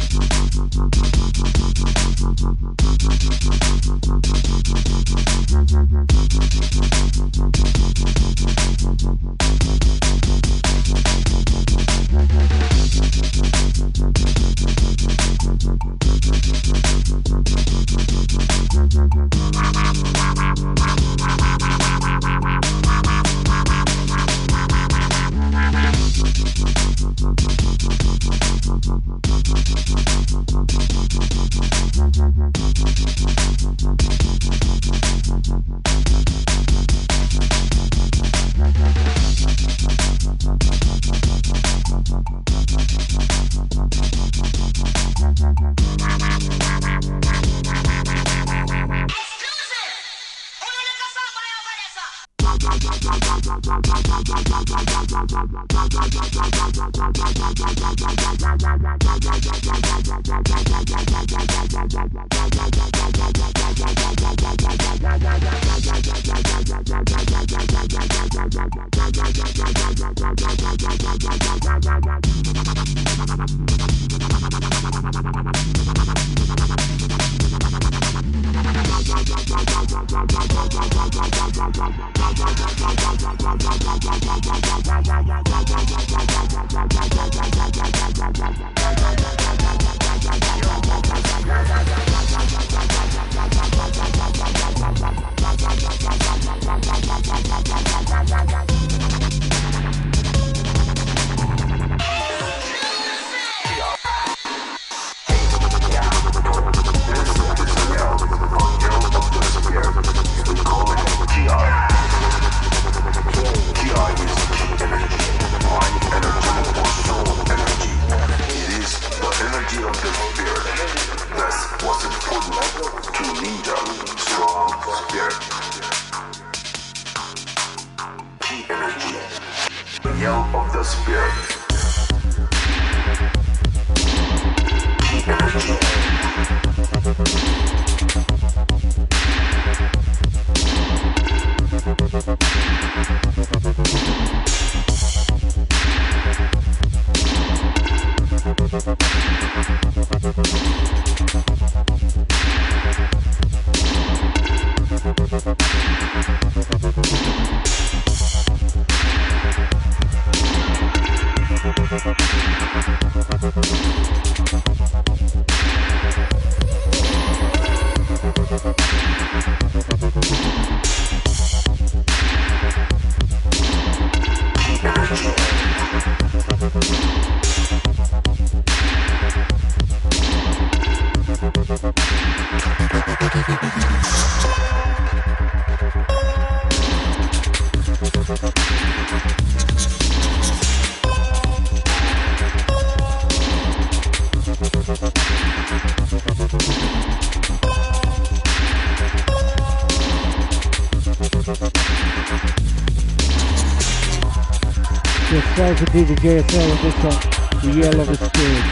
Shout out to DJ JSL on this one, The Yell of the Spirit.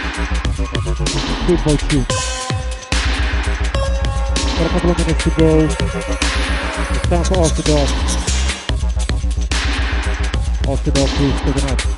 2.2. Got a couple of minutes to go. It's time for Orthodox. Orthodox is for the night.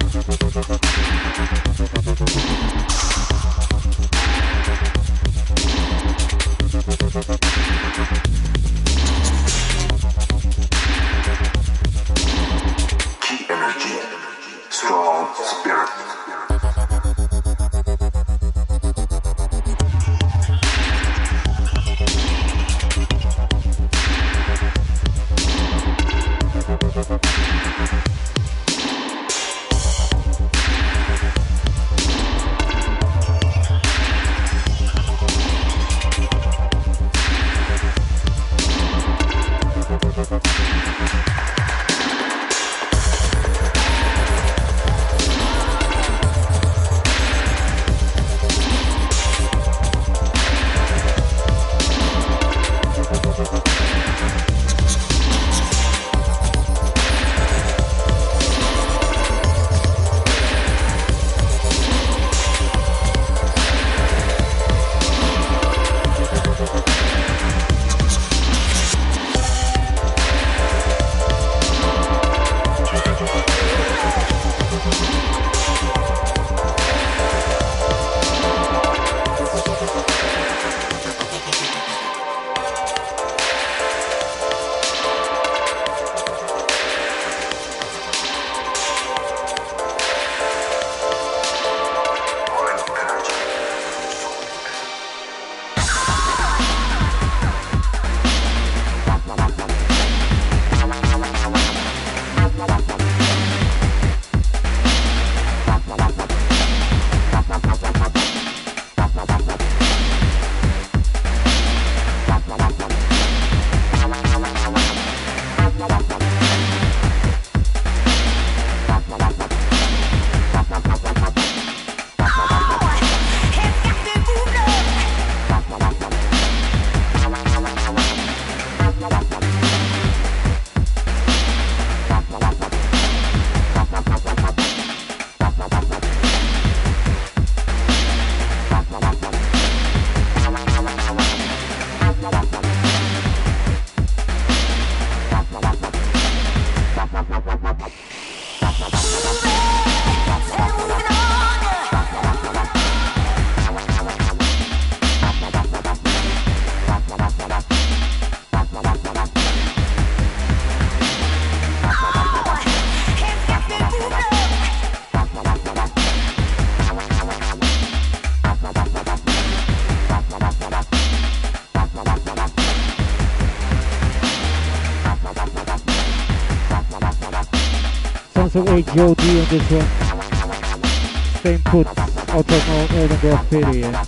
Sounds of HOD on this one. Same put out of Mount Urban Graffiti, yeah.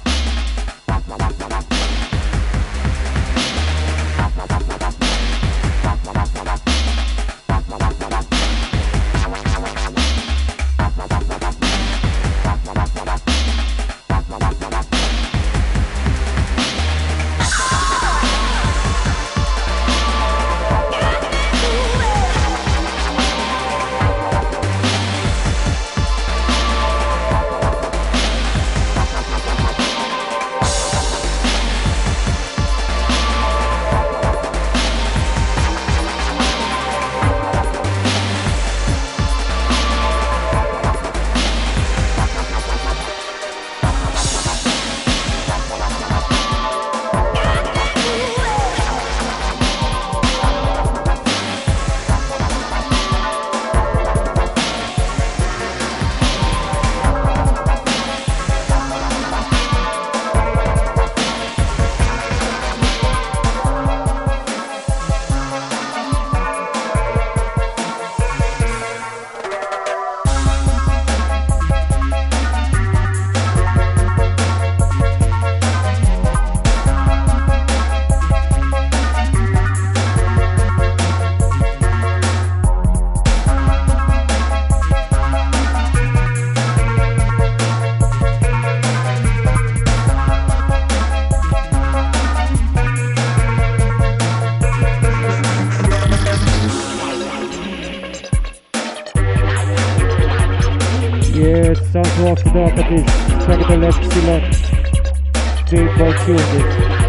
Off the dark at this capital Epsilon big boy tune this.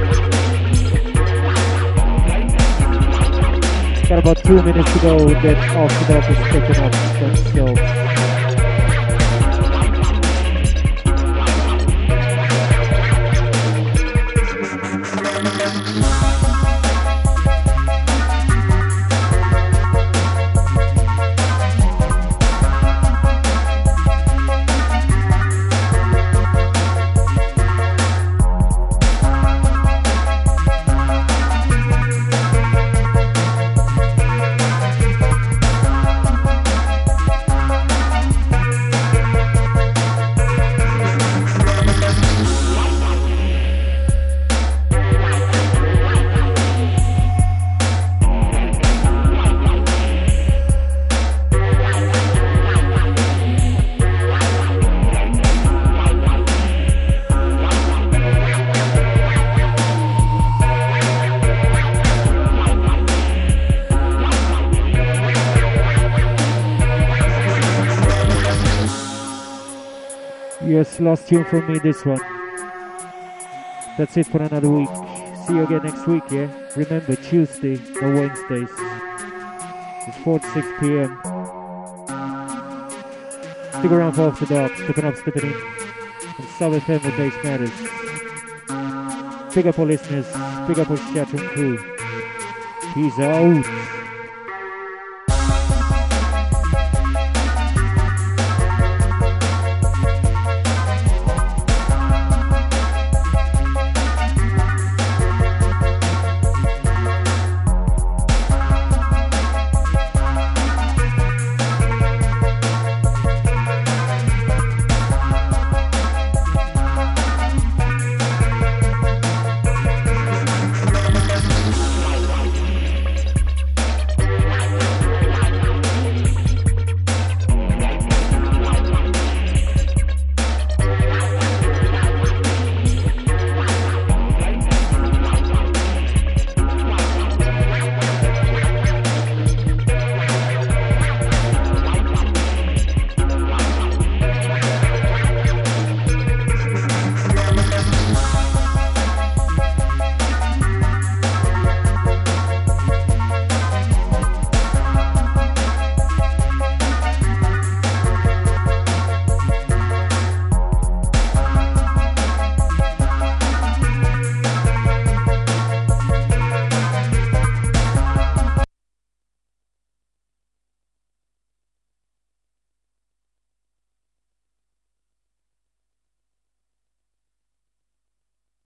Got about 2 minutes to go, then off the dark is picking up, so yes, last tune from me, this one. That's it for another week. See you again next week, yeah? Remember, Tuesday, no Wednesdays. It's 4 to 6 p.m. Stick around for After Dark, stepping up, stepping in. And South FM with Bass Matters. Big up our listeners, big up our chat room crew. Peace out.